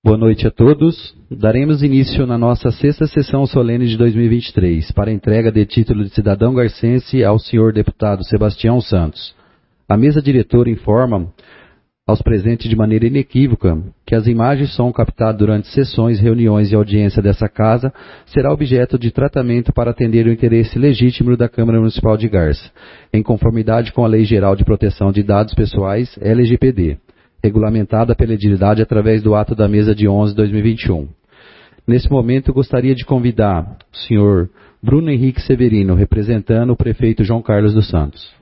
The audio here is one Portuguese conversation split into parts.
Boa noite a todos. Daremos início na nossa sexta sessão solene de 2023, para a entrega de título de cidadão garcense ao senhor deputado Sebastião Santos. A mesa diretora informa aos presentes de maneira inequívoca que as imagens de som captadas durante sessões, reuniões e audiência dessa casa será objeto de tratamento para atender o interesse legítimo da Câmara Municipal de Garça, em conformidade com a Lei Geral de Proteção de Dados Pessoais, LGPD, regulamentada pela edilidade através do ato da mesa de 11 de 2021. Nesse momento, gostaria de convidar o senhor Bruno Henrique Severino, representando o prefeito João Carlos dos Santos.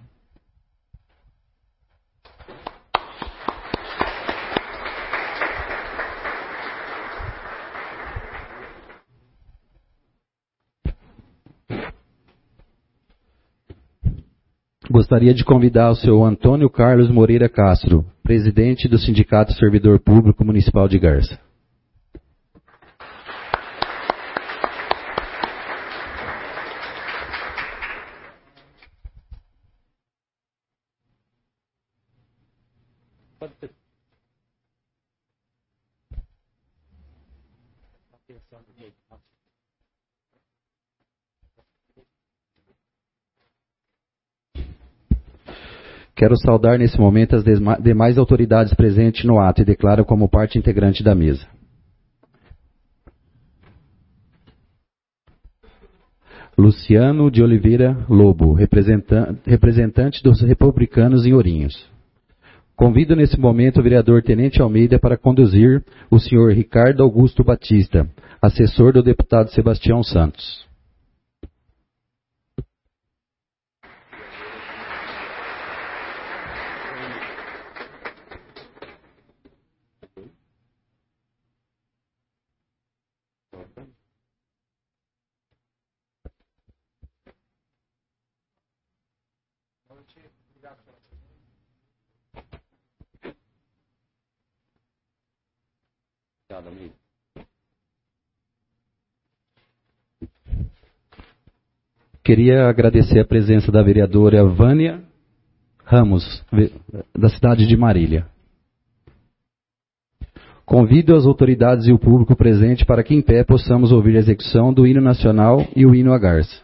Gostaria de convidar o senhor Antônio Carlos Moreira Castro, presidente do Sindicato Servidor Público Municipal de Garça. Quero saudar nesse momento as demais autoridades presentes no ato e declaro como parte integrante da mesa. Luciano de Oliveira Lobo, representante dos republicanos em Ourinhos. Convido nesse momento o vereador Tenente Almeida para conduzir o senhor Ricardo Augusto Batista, assessor do deputado Sebastião Santos. Queria agradecer a presença da vereadora Vânia Ramos, da cidade de Marília. Convido as autoridades e o público presente para que em pé possamos ouvir a execução do hino nacional e o hino à Garça.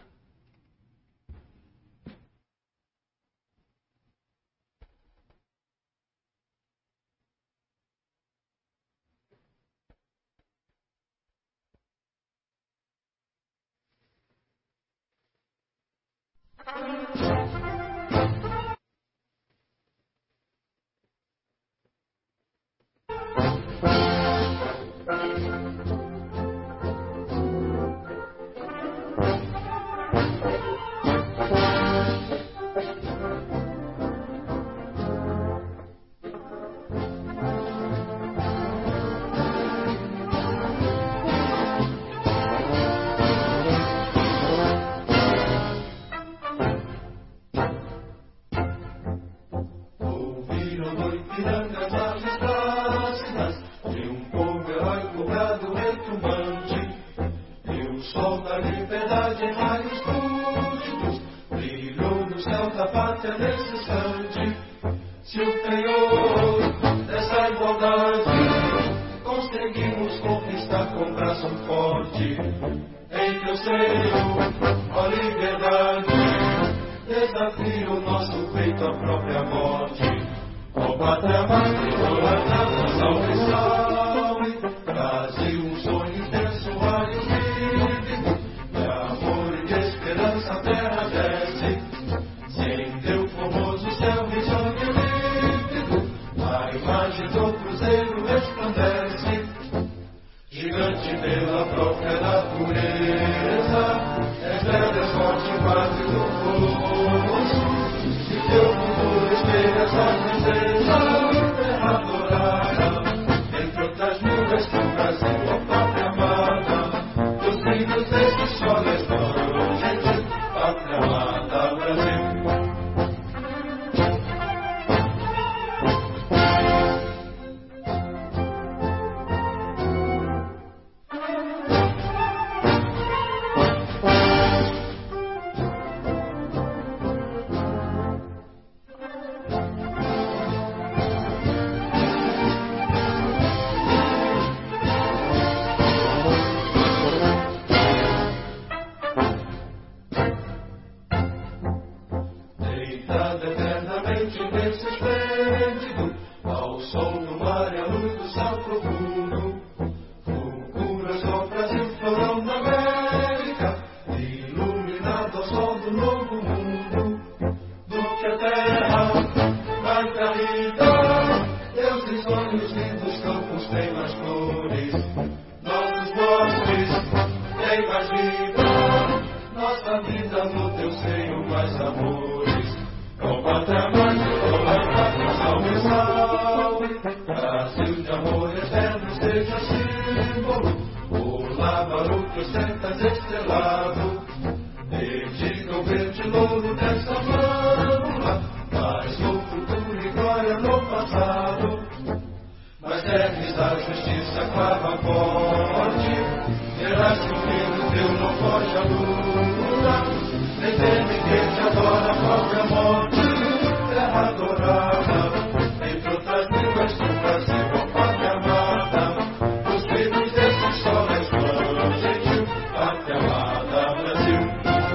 mundo. Fulgura só Brasil, florão da América, iluminado ao sol do novo mundo. Do que a terra vai pra vida, deuses, sonhos, lindos campos têm mais flores. Nossos bosques têm mais vida, nossa vida no teu seio mais amores. Ó pátria mãe, salve, salve, Brasil de amor eterno seja símbolo. O lábaro que ostentas estrelado, dedica o verde louro dessa flâmula, mas no futuro e glória no passado. Mas terres a justiça clava forte, geraste um filho teu, não foge a luta. Nem teme quem te adora a própria morte, terra adorada, entre outras línguas do Brasil, ó pátria amada. Os filhos desse sol resplandecem gentil, pátria amada Brasil.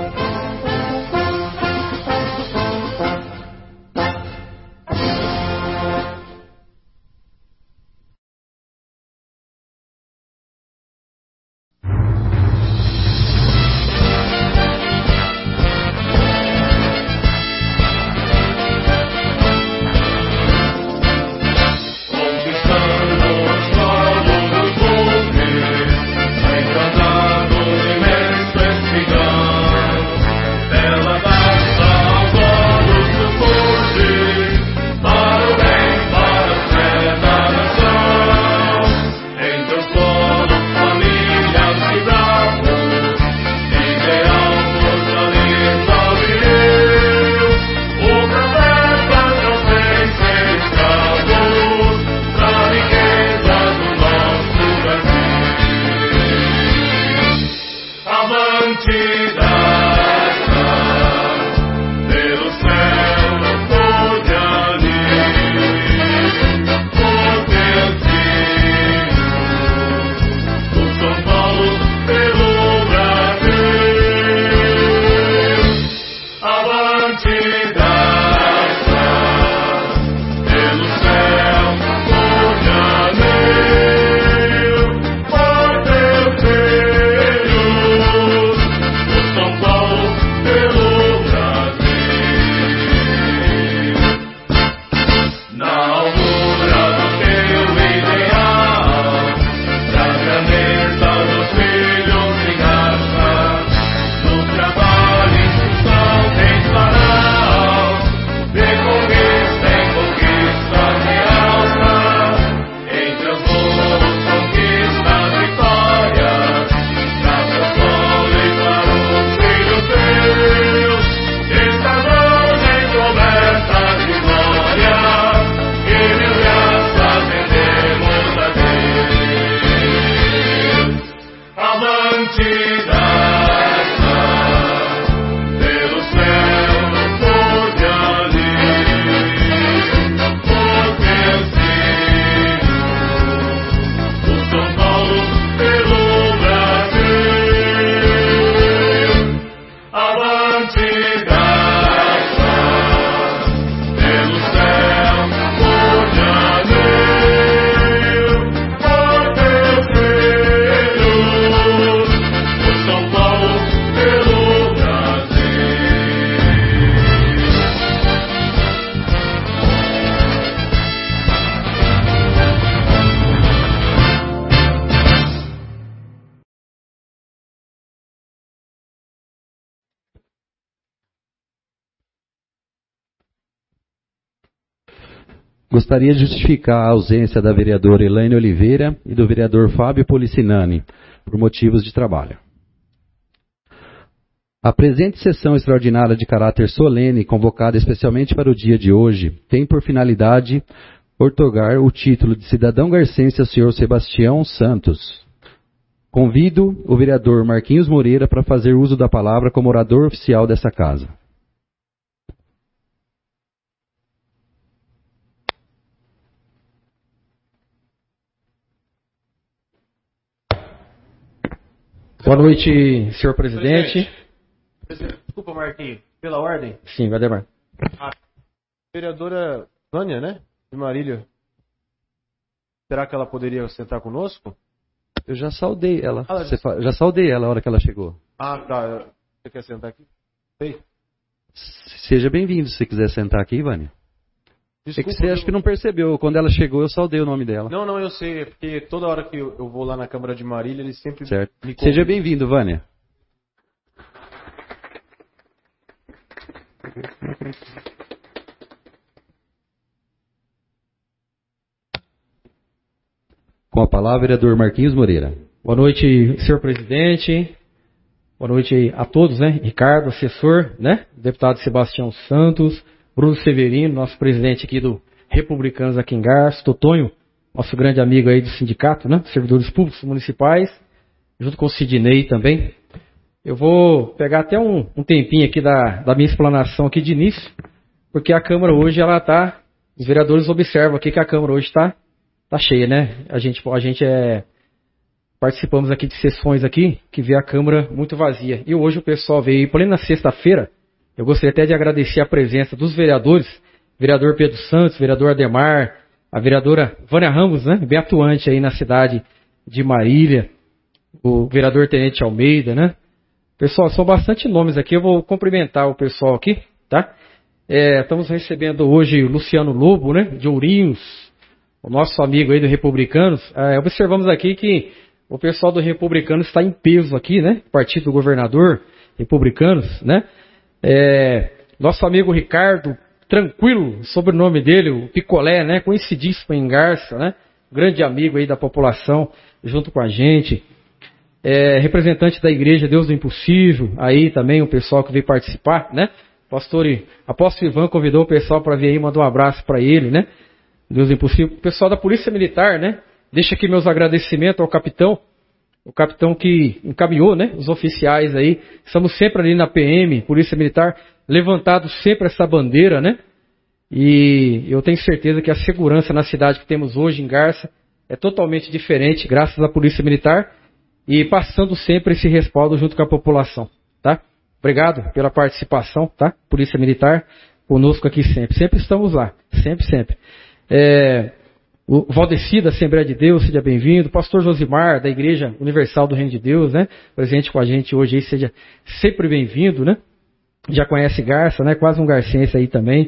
Gostaria de justificar a ausência da vereadora Elaine Oliveira e do vereador Fábio Policinani, por motivos de trabalho. A presente sessão extraordinária de caráter solene, convocada especialmente para o dia de hoje, tem por finalidade outorgar o título de cidadão garcense ao senhor Sebastião Santos. Convido o vereador Marquinhos Moreira para fazer uso da palavra como orador oficial dessa casa. Boa noite, senhor presidente. Desculpa, Marquinhos. Pela ordem? Sim, Valdemar. A vereadora Vânia, né? De Marília. será que ela poderia sentar conosco? Eu já saudei ela. Ah, Já saudei ela a hora que ela chegou. Ah, tá. Você quer sentar aqui? Sei. Seja bem-vindo se você quiser sentar aqui, Vânia. É que você eu- acha que não percebeu. Quando ela chegou, eu saudei o nome dela. Não, eu sei. É porque toda hora que eu vou lá na Câmara de Marília, eles sempre Certo. me convidam. Seja bem-vindo, Vânia. Com a palavra, vereador Marquinhos Moreira. Boa noite, senhor presidente. Boa noite a todos, né? Ricardo, assessor, né? Deputado Sebastião Santos, Bruno Severino, nosso presidente aqui do Republicanos aqui em Garça, Totonho, nosso grande amigo aí do sindicato, né? Servidores públicos municipais, junto com o Sidney também. Eu vou pegar até um tempinho aqui da minha explanação aqui de início, porque a Câmara hoje, ela tá, os vereadores observam aqui que a Câmara hoje tá cheia, né? A gente participamos aqui de sessões aqui que vê a Câmara muito vazia. E hoje o pessoal veio, porém na sexta-feira, eu gostaria até de agradecer a presença dos vereadores, vereador Pedro Santos, vereador Ademar, a vereadora Vânia Ramos, né? Bem atuante aí na cidade de Marília, o vereador Tenente Almeida, né? Pessoal, são bastante nomes aqui, eu vou cumprimentar o pessoal aqui, tá? Estamos recebendo hoje o Luciano Lobo, né? De Ourinhos, o nosso amigo aí do Republicanos. Observamos aqui que o pessoal do Republicanos está em peso aqui, né? Partido do Governador, Republicanos, né? Nosso amigo Ricardo, tranquilo, sobrenome dele, o Picolé, né? Conhecidíssimo em Garça, né? Grande amigo aí da população, junto com a gente. Representante da Igreja Deus do Impossível, aí também o pessoal que veio participar, né? Apóstolo Ivan convidou o pessoal para vir aí, mandou um abraço para ele, né? Deus do Impossível. O pessoal da Polícia Militar, né? Deixa aqui meus agradecimentos ao capitão, o capitão que encaminhou, né? Os oficiais aí. Estamos sempre ali na PM, Polícia Militar, levantado sempre essa bandeira, né? E eu tenho certeza que a segurança na cidade que temos hoje em Garça é totalmente diferente, graças à Polícia Militar, e passando sempre esse respaldo junto com a população, tá? Obrigado pela participação, tá? Polícia Militar, conosco aqui sempre. Sempre estamos lá, sempre. O Valdeci da Assembleia de Deus, seja bem-vindo. Pastor Josimar, da Igreja Universal do Reino de Deus, né? Presente com a gente hoje aí, seja sempre bem-vindo, né? Já conhece Garça, né? Quase um garcense aí também.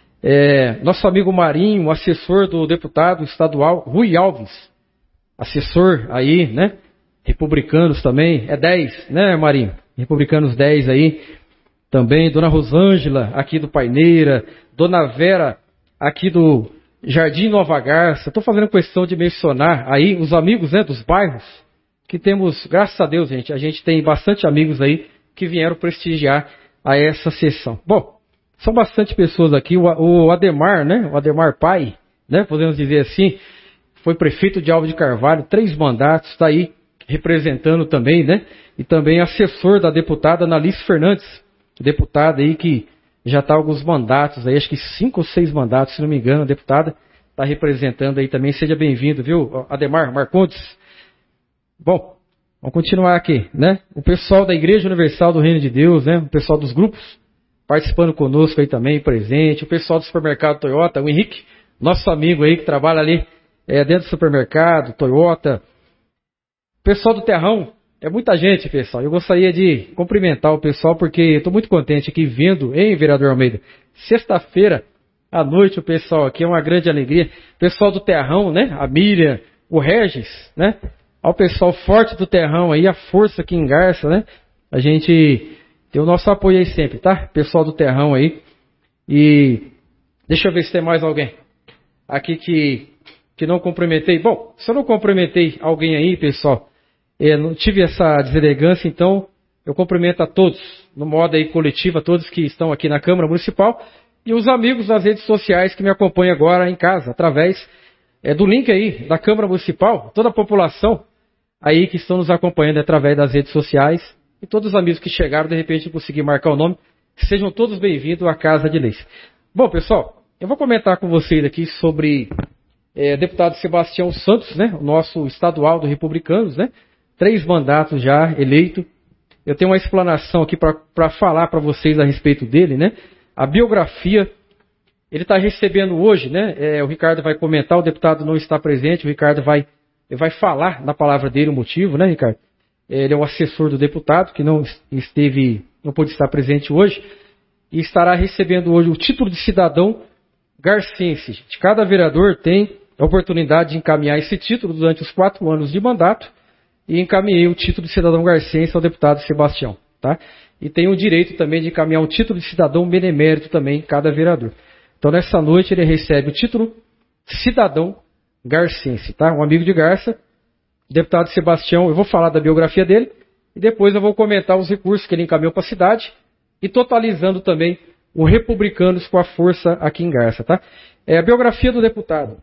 Nosso amigo Marinho, assessor do deputado estadual Rui Alves, assessor aí, né? Republicanos também, 10, né, Marinho? Republicanos 10 aí, também, Dona Rosângela, aqui do Paineira, Dona Vera, aqui do Jardim Nova Garça. Estou fazendo questão de mencionar aí os amigos, né, dos bairros, que temos, graças a Deus, gente, a gente tem bastante amigos aí que vieram prestigiar a essa sessão. Bom, são bastante pessoas aqui, o Ademar, né, o Ademar pai, né, podemos dizer assim, foi prefeito de Alves de Carvalho, 3 mandatos, está aí, representando também, né? E também assessor da deputada Analice Fernandes, deputada aí que já está alguns mandatos aí, acho que 5 ou 6 mandatos, se não me engano, a deputada está representando aí também. Seja bem-vindo, viu, Ademar Marcondes? Bom, vamos continuar aqui, né? O pessoal da Igreja Universal do Reino de Deus, né? O pessoal dos grupos participando conosco aí também, presente. O pessoal do supermercado Toyota, o Henrique, nosso amigo aí que trabalha ali dentro do supermercado, Toyota. Pessoal do Terrão, é muita gente, pessoal. Eu gostaria de cumprimentar o pessoal porque estou muito contente aqui vendo, hein, vereador Almeida? Sexta-feira à noite o pessoal aqui, é uma grande alegria. Pessoal do Terrão, né? A Miriam, o Regis, né? Ao pessoal forte do Terrão aí, a força aqui em Garça, né? A gente tem o nosso apoio aí sempre, tá? Pessoal do Terrão aí. E deixa eu ver se tem mais alguém aqui que não cumprimentei. Bom, se eu não cumprimentei alguém aí, pessoal, não tive essa deselegância, então eu cumprimento a todos, no modo aí coletivo, a todos que estão aqui na Câmara Municipal e os amigos das redes sociais que me acompanham agora em casa, através do link aí da Câmara Municipal, toda a população aí que estão nos acompanhando através das redes sociais e todos os amigos que chegaram, de repente, conseguir marcar o nome, sejam todos bem-vindos à Casa de Leis. Bom, pessoal, eu vou comentar com vocês aqui sobre deputado Sebastião Santos, né, o nosso estadual do Republicanos, né? 3 mandatos já eleito. Eu tenho uma explanação aqui para falar para vocês a respeito dele, né? A biografia Ele está recebendo hoje, né? O Ricardo vai comentar, o deputado não está presente, o Ricardo vai falar na palavra dele o motivo, né, Ricardo? Ele é o assessor do deputado, que não pôde estar presente hoje, e estará recebendo hoje o título de cidadão garcense. Cada vereador tem a oportunidade de encaminhar esse título durante os 4 anos de mandato, e encaminhei o título de cidadão garcense ao deputado Sebastião, tá? E tem o direito também de encaminhar um título de cidadão benemérito também, cada vereador. Então, nessa noite, ele recebe o título cidadão garcense, tá? Um amigo de Garça, deputado Sebastião, eu vou falar da biografia dele, e depois eu vou comentar os recursos que ele encaminhou para a cidade, e totalizando também o Republicanos com a Força aqui em Garça, tá? A biografia do deputado.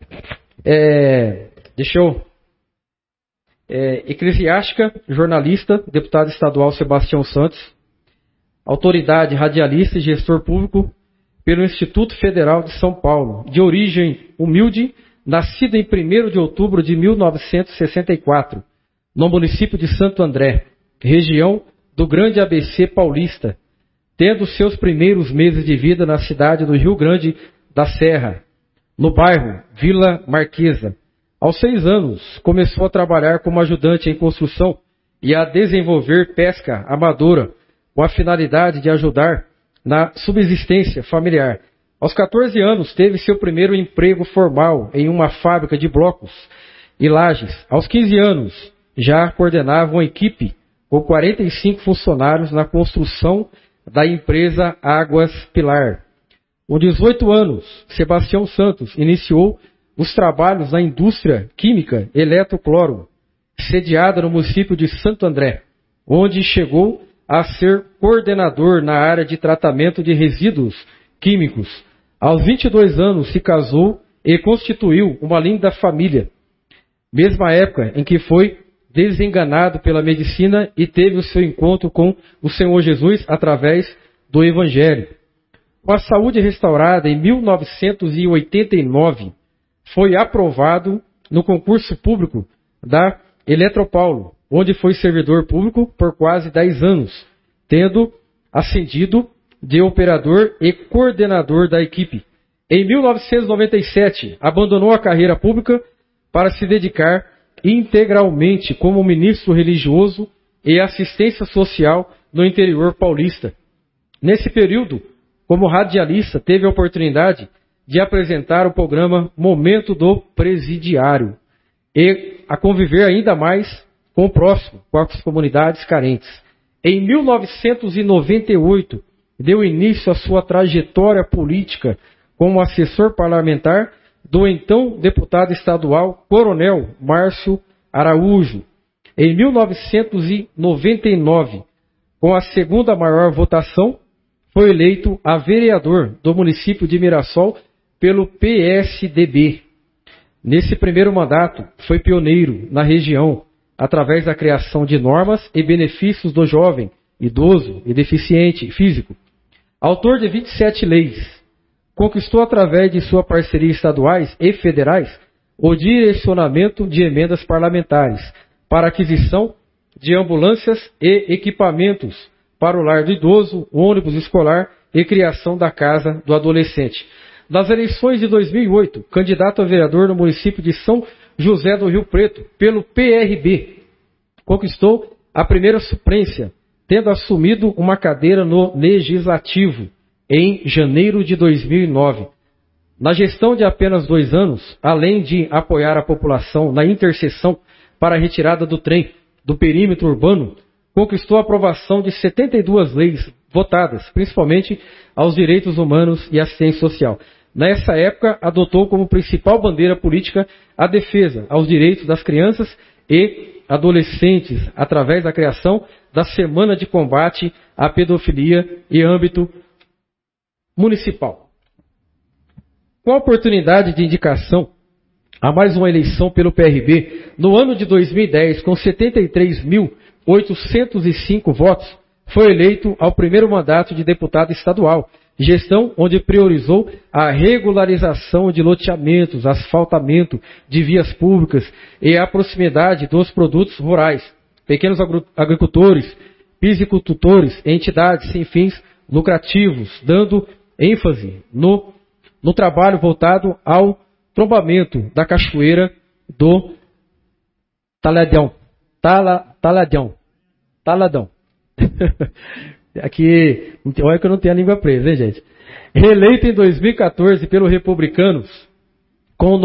Eclesiástica, jornalista, deputado estadual Sebastião Santos, autoridade radialista e gestor público pelo Instituto Federal de São Paulo, de origem humilde, nascido em 1º de outubro de 1964, no município de Santo André, região do Grande ABC Paulista, tendo seus primeiros meses de vida na cidade do Rio Grande da Serra, no bairro Vila Marquesa. Aos 6 anos, começou a trabalhar como ajudante em construção e a desenvolver pesca amadora, com a finalidade de ajudar na subsistência familiar. Aos 14 anos, teve seu primeiro emprego formal em uma fábrica de blocos e lajes. Aos 15 anos, já coordenava uma equipe com 45 funcionários na construção da empresa Águas Pilar. Com 18 anos, Sebastião Santos iniciou os trabalhos na indústria química Eletrocloro, sediada no município de Santo André, onde chegou a ser coordenador na área de tratamento de resíduos químicos. Aos 22 anos se casou e constituiu uma linda família, mesma época em que foi desenganado pela medicina e teve o seu encontro com o Senhor Jesus através do Evangelho. Com a saúde restaurada em 1989, foi aprovado no concurso público da Eletropaulo, onde foi servidor público por quase 10 anos, tendo ascendido de operador e coordenador da equipe. Em 1997, abandonou a carreira pública para se dedicar integralmente como ministro religioso e assistência social no interior paulista. Nesse período, como radialista, teve a oportunidade de apresentar o programa Momento do Presidiário e a conviver ainda mais com o próximo, com as comunidades carentes. Em 1998, deu início à sua trajetória política como assessor parlamentar do então deputado estadual Coronel Márcio Araújo. Em 1999, com a segunda maior votação, foi eleito a vereador do município de Mirassol pelo PSDB. Nesse primeiro mandato, foi pioneiro na região, através da criação de normas e benefícios do jovem, idoso e deficiente físico. Autor de 27 leis, conquistou através de sua parceria estaduais e federais o direcionamento de emendas parlamentares para aquisição de ambulâncias e equipamentos para o lar do idoso, ônibus escolar e criação da casa do adolescente. Nas eleições de 2008, candidato a vereador no município de São José do Rio Preto, pelo PRB, conquistou a primeira suplência, tendo assumido uma cadeira no Legislativo em janeiro de 2009. Na gestão de apenas 2 anos, além de apoiar a população na intercessão para a retirada do trem do perímetro urbano, conquistou a aprovação de 72 leis votadas, principalmente aos direitos humanos e assistência social. Nessa época, adotou como principal bandeira política a defesa aos direitos das crianças e adolescentes, através da criação da Semana de Combate à Pedofilia em âmbito municipal. Com a oportunidade de indicação a mais uma eleição pelo PRB, no ano de 2010, com 73.805 votos, foi eleito ao primeiro mandato de deputado estadual, gestão onde priorizou a regularização de loteamentos, asfaltamento de vias públicas e a proximidade dos produtos rurais, pequenos agricultores, piscicultores e entidades sem fins lucrativos, dando ênfase no no trabalho voltado ao trombamento da cachoeira do Taladão. Aqui, olha que eu não tenho a língua presa, hein, gente? Reeleito em 2014 pelos republicanos, com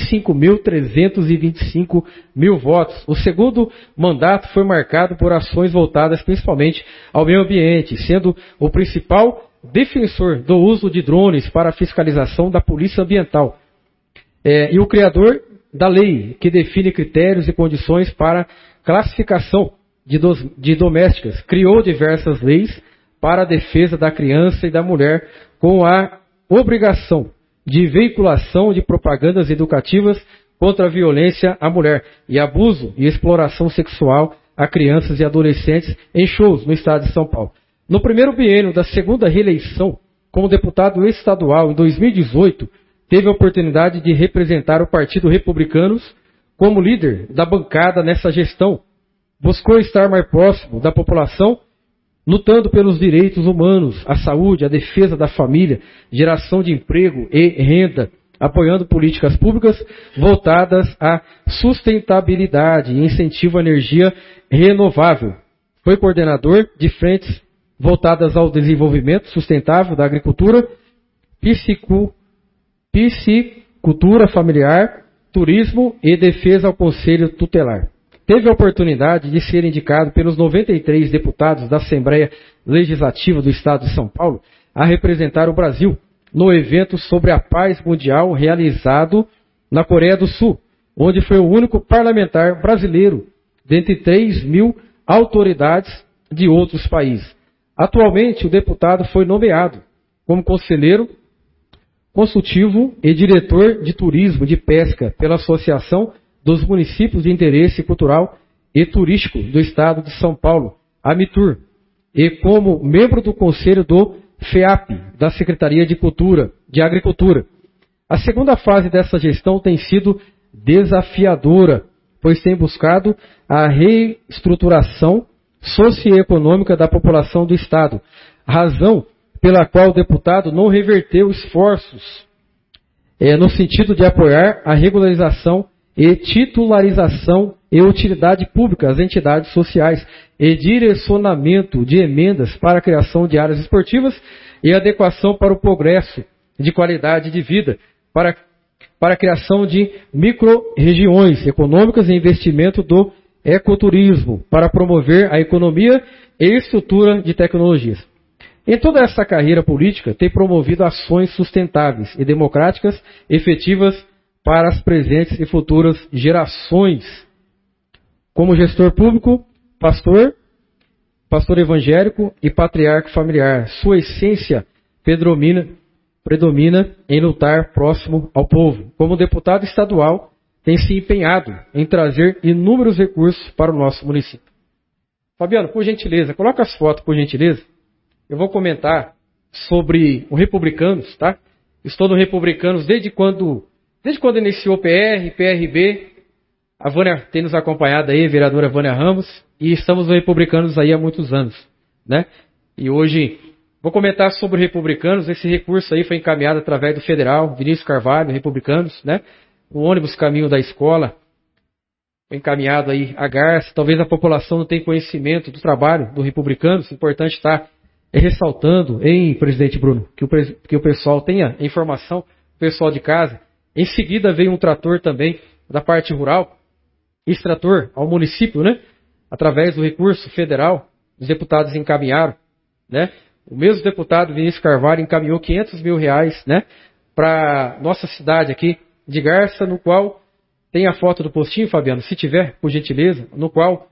95.325 votos. O segundo mandato foi marcado por ações voltadas principalmente ao meio ambiente, sendo o principal defensor do uso de drones para a fiscalização da polícia ambiental. E o criador da lei, que define critérios e condições para classificação de domésticas. Criou diversas leis para a defesa da criança e da mulher, com a obrigação de veiculação de propagandas educativas contra a violência à mulher e abuso e exploração sexual a crianças e adolescentes em shows no estado de São Paulo. No primeiro biênio da segunda reeleição, como deputado estadual em 2018, teve a oportunidade de representar o Partido Republicanos como líder da bancada nessa gestão. Buscou estar mais próximo da população, lutando pelos direitos humanos, a saúde, a defesa da família, geração de emprego e renda, apoiando políticas públicas voltadas à sustentabilidade e incentivo à energia renovável. Foi coordenador de frentes voltadas ao desenvolvimento sustentável da agricultura, piscicultura familiar, turismo e defesa ao Conselho Tutelar. Teve a oportunidade de ser indicado pelos 93 deputados da Assembleia Legislativa do Estado de São Paulo a representar o Brasil no evento sobre a paz mundial realizado na Coreia do Sul, onde foi o único parlamentar brasileiro dentre 3.000 autoridades de outros países. Atualmente, o deputado foi nomeado como conselheiro consultivo e diretor de turismo de pesca pela Associação dos Municípios de Interesse Cultural e Turístico do Estado de São Paulo, AMITUR, e como membro do Conselho do FEAP, da Secretaria de Agricultura. A segunda fase dessa gestão tem sido desafiadora, pois tem buscado a reestruturação socioeconômica da população do Estado, razão pela qual o deputado não reverteu esforços no sentido de apoiar a regularização e titularização e utilidade pública às entidades sociais e direcionamento de emendas para a criação de áreas esportivas e adequação para o progresso de qualidade de vida, para a criação de micro-regiões econômicas e investimento do ecoturismo, para promover a economia e estrutura de tecnologias. Em toda essa carreira política, tem promovido ações sustentáveis e democráticas efetivas para as presentes e futuras gerações. Como gestor público, pastor evangélico e patriarca familiar, sua essência predomina em lutar próximo ao povo. Como deputado estadual, tem se empenhado em trazer inúmeros recursos para o nosso município. Fabiano, por gentileza, coloca as fotos, por gentileza. Eu vou comentar sobre o Republicanos, tá? Estou no Republicanos desde quando iniciou o PRB, a Vânia tem nos acompanhado aí, a vereadora Vânia Ramos, e estamos no Republicanos aí há muitos anos, né? E hoje vou comentar sobre o Republicanos. Esse recurso aí foi encaminhado através do Federal, Vinícius Carvalho, Republicanos, né? O ônibus caminho da escola foi encaminhado aí a Garça. Talvez a população não tenha conhecimento do trabalho do Republicanos, importante estar ressaltando, hein, presidente Bruno, que o pessoal tenha informação, o pessoal de casa. Em seguida veio um trator também da parte rural, esse trator ao município, né? Através do recurso federal, os deputados encaminharam, né? O mesmo deputado Vinícius Carvalho encaminhou R$500 mil, né? Para nossa cidade aqui de Garça, no qual tem a foto do postinho, Fabiano, se tiver, por gentileza, no qual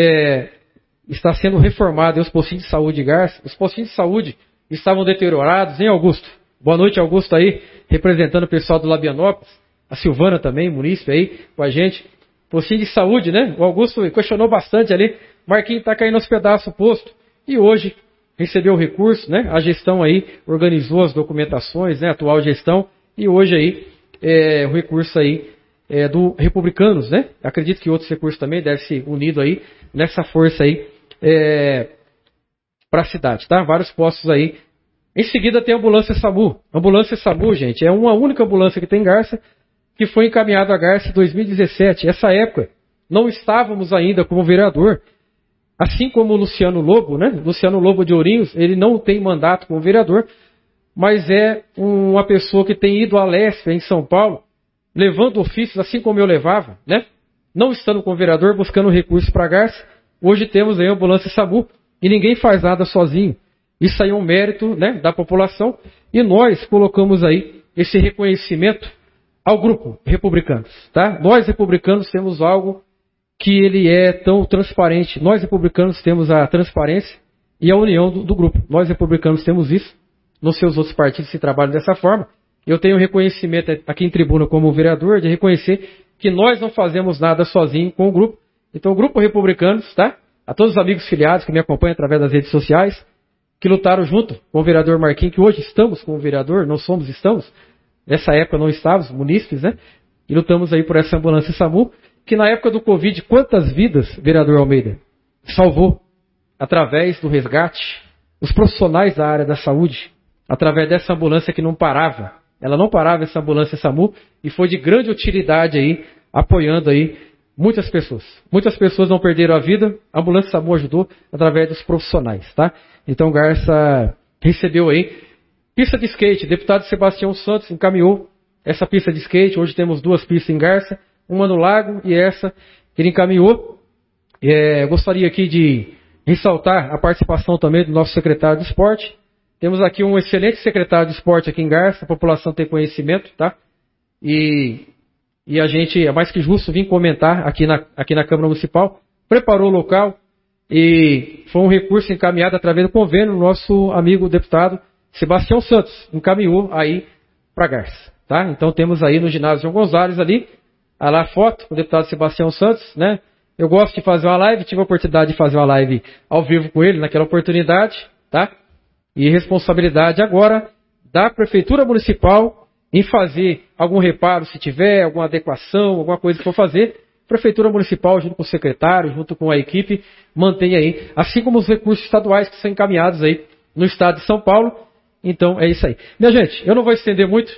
está sendo reformado os postinhos de saúde de Garça. Os postinhos de saúde estavam deteriorados, hein, Augusto? Boa noite, Augusto aí, representando o pessoal do Labianópolis, a Silvana também, munícipe aí, com a gente. Postinho de saúde, né? O Augusto questionou bastante ali, Marquinhos está caindo aos pedaços o posto. E hoje recebeu o recurso, né? A gestão aí organizou as documentações, né? A atual gestão, e hoje aí o recurso aí do Republicanos, né? Acredito que outros recursos também devem ser unidos aí nessa força aí para a cidade, tá? Vários postos aí Em seguida tem a ambulância SAMU. Ambulância SAMU, gente, é uma única ambulância que tem em Garça, que foi encaminhada a Garça em 2017. Essa época, não estávamos ainda como vereador. Assim como o Luciano Lobo, né? Luciano Lobo de Ourinhos, ele não tem mandato como vereador, mas é uma pessoa que tem ido à Lesp, em São Paulo, levando ofícios, assim como eu levava, né? Não estando como vereador, buscando recursos para Garça. Hoje temos aí a ambulância SAMU e ninguém faz nada sozinho. Isso aí é um mérito, né, da população e nós colocamos aí esse reconhecimento ao grupo Republicanos, tá? Nós republicanos temos algo que ele é tão transparente. Nós republicanos temos a transparência e a união do grupo. Nós republicanos temos isso. Nos seus outros partidos se trabalham dessa forma. Eu tenho reconhecimento aqui em tribuna como vereador de reconhecer que nós não fazemos nada sozinho com o grupo. Então o grupo Republicanos, tá? A todos os amigos filiados que me acompanham através das redes sociais, que lutaram junto com o vereador Marquinhos, que hoje estamos com o vereador, não somos, estamos. Nessa época não estávamos, munícipes, né? E lutamos aí por essa ambulância SAMU, que na época do Covid, quantas vidas, vereador Almeida, salvou através do resgate, os profissionais da área da saúde, através dessa ambulância que não parava. Ela não parava, essa ambulância SAMU, e foi de grande utilidade aí, apoiando aí muitas pessoas. Muitas pessoas não perderam a vida, a ambulância SAMU ajudou através dos profissionais, tá? Então Garça recebeu aí pista de skate, deputado Sebastião Santos encaminhou essa pista de skate, hoje temos 2 pistas em Garça, uma no Lago e essa que ele encaminhou. Gostaria aqui de ressaltar a participação também do nosso secretário de esporte. Temos aqui um excelente secretário de esporte aqui em Garça, a população tem conhecimento, tá? E a gente, é mais que justo vir comentar aqui na Câmara Municipal, preparou o local e foi um recurso encaminhado através do convênio do nosso amigo deputado Sebastião Santos, encaminhou aí para Garça, tá? Então temos aí no ginásio João Gonzalez ali, a foto com o deputado Sebastião Santos, né? Eu gosto de fazer uma live, tive a oportunidade de fazer uma live ao vivo com ele naquela oportunidade, tá? E responsabilidade agora da Prefeitura Municipal em fazer algum reparo, se tiver, alguma adequação, alguma coisa que for fazer. Prefeitura Municipal, junto com o secretário, junto com a equipe, mantém aí, assim como os recursos estaduais que são encaminhados aí no estado de São Paulo. Então, é isso aí. Minha gente, eu não vou estender muito.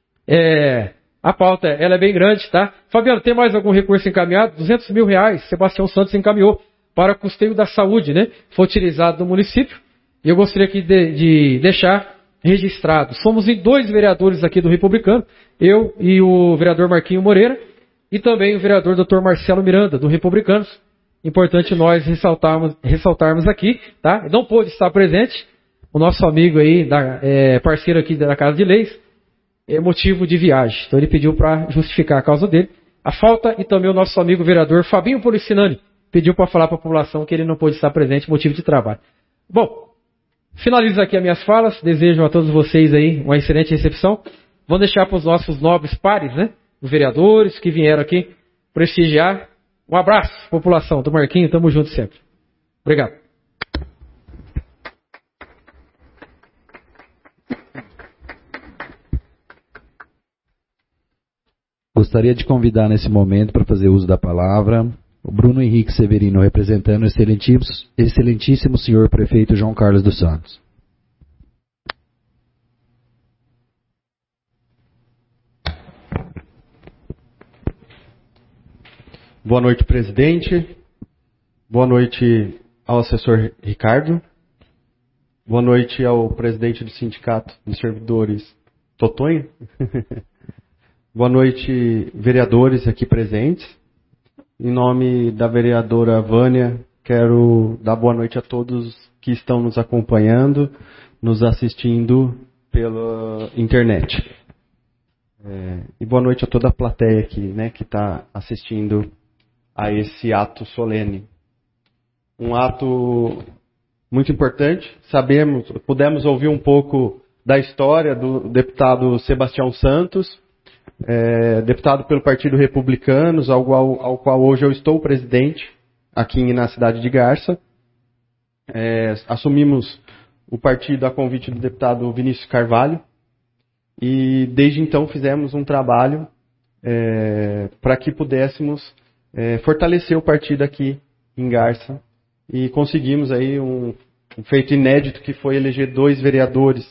A pauta, ela é bem grande, tá? Fabiano, tem mais algum recurso encaminhado? R$200 mil, Sebastião Santos encaminhou para custeio da saúde, né? Foi utilizado no município. E eu gostaria aqui de deixar registrado. Somos em 2 vereadores aqui do Republicano, eu e o vereador Marquinho Moreira, e também o vereador Dr. Marcelo Miranda, do Republicanos. Importante nós ressaltarmos aqui, tá? Não pôde estar presente, o nosso amigo aí, parceiro aqui da Casa de Leis, é motivo de viagem. Então ele pediu para justificar a causa dele. A falta, e também o nosso amigo vereador Fabinho Policinani pediu para falar para a população que ele não pôde estar presente, motivo de trabalho. Bom, finalizo aqui as minhas falas, desejo a todos vocês aí uma excelente recepção. Vamos deixar para os nossos nobres pares, né? Os vereadores que vieram aqui prestigiar. Um abraço, população do Marquinho, tamo junto sempre. Obrigado. Gostaria de convidar nesse momento para fazer uso da palavra o Bruno Henrique Severino, representando o excelentíssimo senhor prefeito João Carlos dos Santos. Boa noite, presidente. Boa noite ao assessor Ricardo. Boa noite ao presidente do Sindicato dos Servidores, Totonho. Boa noite, vereadores aqui presentes. Em nome da vereadora Vânia, quero dar boa noite a todos que estão nos acompanhando, nos assistindo pela internet. E boa noite a toda a plateia aqui, né, que está assistindo a esse ato solene. Um ato muito importante. Pudemos ouvir um pouco da história do deputado Sebastião Santos, deputado pelo Partido Republicanos, ao qual hoje eu estou presidente, aqui na cidade de Garça. Assumimos o partido a convite do deputado Vinícius Carvalho e desde então fizemos um trabalho para que pudéssemos fortalecer o partido aqui em Garça e conseguimos aí um feito inédito que foi eleger 2 vereadores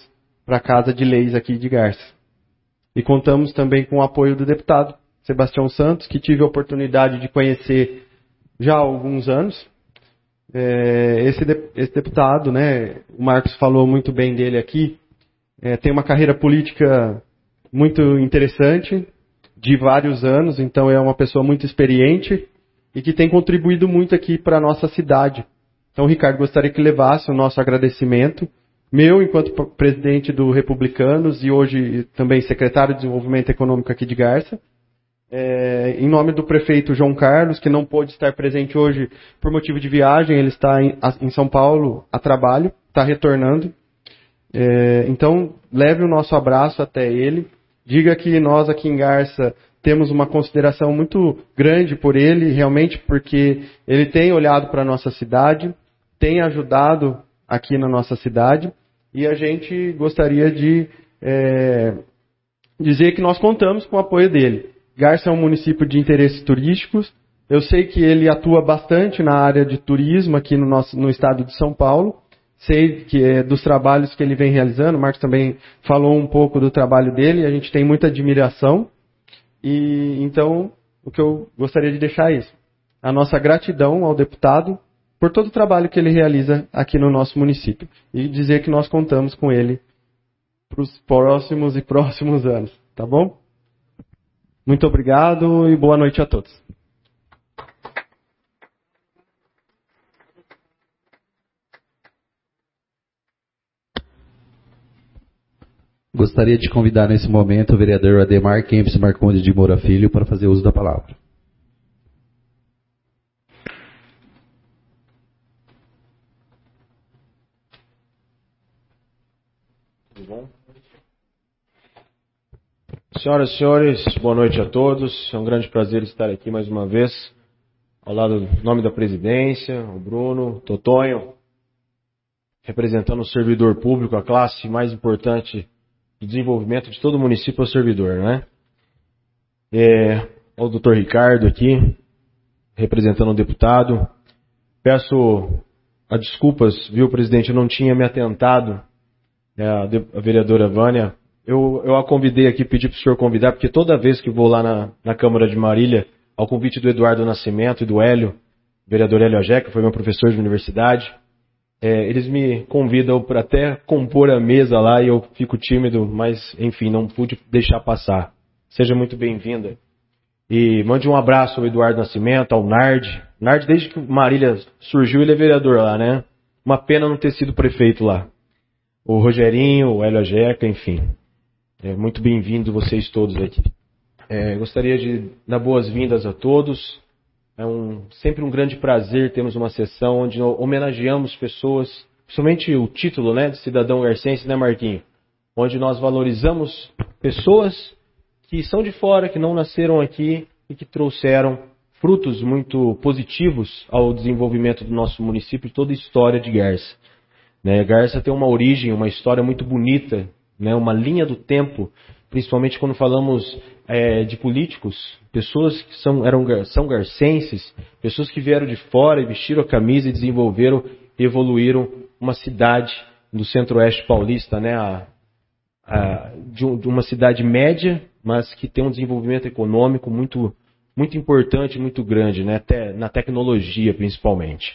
para a Casa de Leis aqui de Garça. E contamos também com o apoio do deputado Sebastião Santos, que tive a oportunidade de conhecer já há alguns anos. Esse deputado, né, o Marcos falou muito bem dele aqui, tem uma carreira política muito interessante, de vários anos, então é uma pessoa muito experiente e que tem contribuído muito aqui para a nossa cidade. Então, Ricardo, gostaria que levasse o nosso agradecimento, meu enquanto presidente do Republicanos e hoje também secretário de Desenvolvimento Econômico aqui de Garça, em nome do prefeito João Carlos, que não pôde estar presente hoje por motivo de viagem, ele está em São Paulo a trabalho, está retornando. Então, leve o nosso abraço até ele. Diga que nós aqui em Garça temos uma consideração muito grande por ele, realmente, porque ele tem olhado para a nossa cidade, tem ajudado aqui na nossa cidade, e a gente gostaria de dizer que nós contamos com o apoio dele. Garça é um município de interesses turísticos. Eu sei que ele atua bastante na área de turismo aqui no estado de São Paulo. Sei que dos trabalhos que ele vem realizando. O Marcos também falou um pouco do trabalho dele. A gente tem muita admiração. E então, o que eu gostaria de deixar é isso. A nossa gratidão ao deputado por todo o trabalho que ele realiza aqui no nosso município. E dizer que nós contamos com ele para os próximos anos. Tá bom? Muito obrigado e boa noite a todos. Gostaria de convidar nesse momento o vereador Ademar Kempis Marcondes de Moura Filho para fazer uso da palavra. Tudo bom? Senhoras e senhores, boa noite a todos. É um grande prazer estar aqui mais uma vez, ao lado do nome da presidência, o Bruno, Totonho, representando o servidor público, a classe mais importante do desenvolvimento de todo o município, é o servidor, né? O doutor Ricardo aqui, representando o deputado. Peço a desculpas, viu, presidente, eu não tinha me atentado, a vereadora Vânia. Eu a convidei aqui, pedi para o senhor convidar, porque toda vez que vou lá na Câmara de Marília, ao convite do Eduardo Nascimento e do Hélio, vereador Hélio Agé, que foi meu professor de universidade, eles me convidam para até compor a mesa lá e eu fico tímido, mas enfim, não pude deixar passar. Seja muito bem-vinda. E mande um abraço ao Eduardo Nascimento, ao Nard. Nard, desde que Marília surgiu, ele é vereador lá, né? Uma pena não ter sido prefeito lá. O Rogerinho, o Hélio Ajeca, enfim. Muito bem-vindo vocês todos aqui. Gostaria de dar boas-vindas a todos. Sempre um grande prazer termos uma sessão onde homenageamos pessoas, principalmente o título, né, de cidadão garcense, né, Marquinho? Onde nós valorizamos pessoas que são de fora, que não nasceram aqui e que trouxeram frutos muito positivos ao desenvolvimento do nosso município e toda a história de Garça. Garça tem uma origem, uma história muito bonita, uma linha do tempo, principalmente quando falamos de políticos, pessoas que são garcenses, pessoas que vieram de fora e vestiram a camisa e desenvolveram e evoluíram uma cidade do centro-oeste paulista, de uma cidade média, mas que tem um desenvolvimento econômico muito, muito importante, muito grande, até na tecnologia principalmente.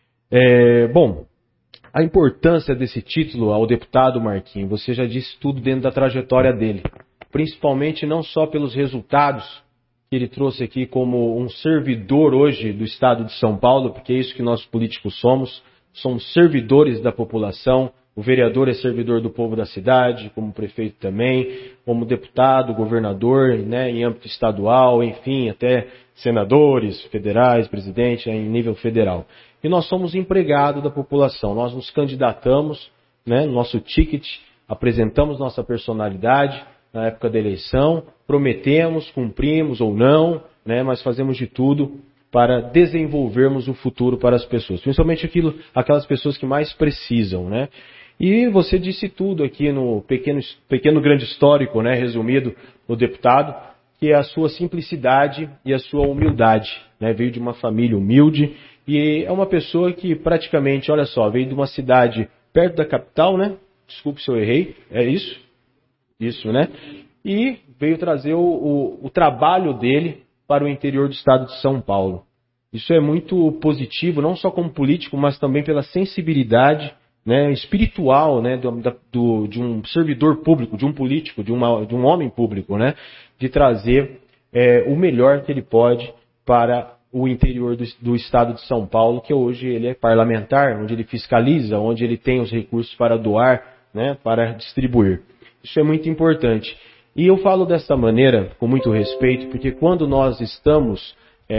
A importância desse título ao deputado Marquinhos, você já disse tudo dentro da trajetória dele, principalmente não só pelos resultados que ele trouxe aqui como um servidor hoje do estado de São Paulo, porque é isso que nós políticos somos servidores da população. O vereador é servidor do povo da cidade, como prefeito também, como deputado, governador, em âmbito estadual, enfim, até senadores, federais, presidente, em nível federal. E nós somos empregados da população, nós nos candidatamos, nosso ticket, apresentamos nossa personalidade na época da eleição, prometemos, cumprimos ou não, mas fazemos de tudo para desenvolvermos o futuro para as pessoas, principalmente aquelas pessoas que mais precisam, E você disse tudo aqui no pequeno grande histórico, resumido no deputado, que é a sua simplicidade e a sua humildade, Veio de uma família humilde e é uma pessoa que praticamente, olha só, veio de uma cidade perto da capital, desculpe se eu errei, é isso? Isso, né? E veio trazer o trabalho dele para o interior do estado de São Paulo. Isso é muito positivo, não só como político, mas também pela sensibilidade, né, espiritual, né, de um servidor público, de um político, de um homem público, né, de trazer o melhor que ele pode para o interior do estado de São Paulo, que hoje ele é parlamentar, onde ele fiscaliza, onde ele tem os recursos para doar, né, para distribuir. Isso é muito importante. E eu falo dessa maneira, com muito respeito, porque quando nós estamos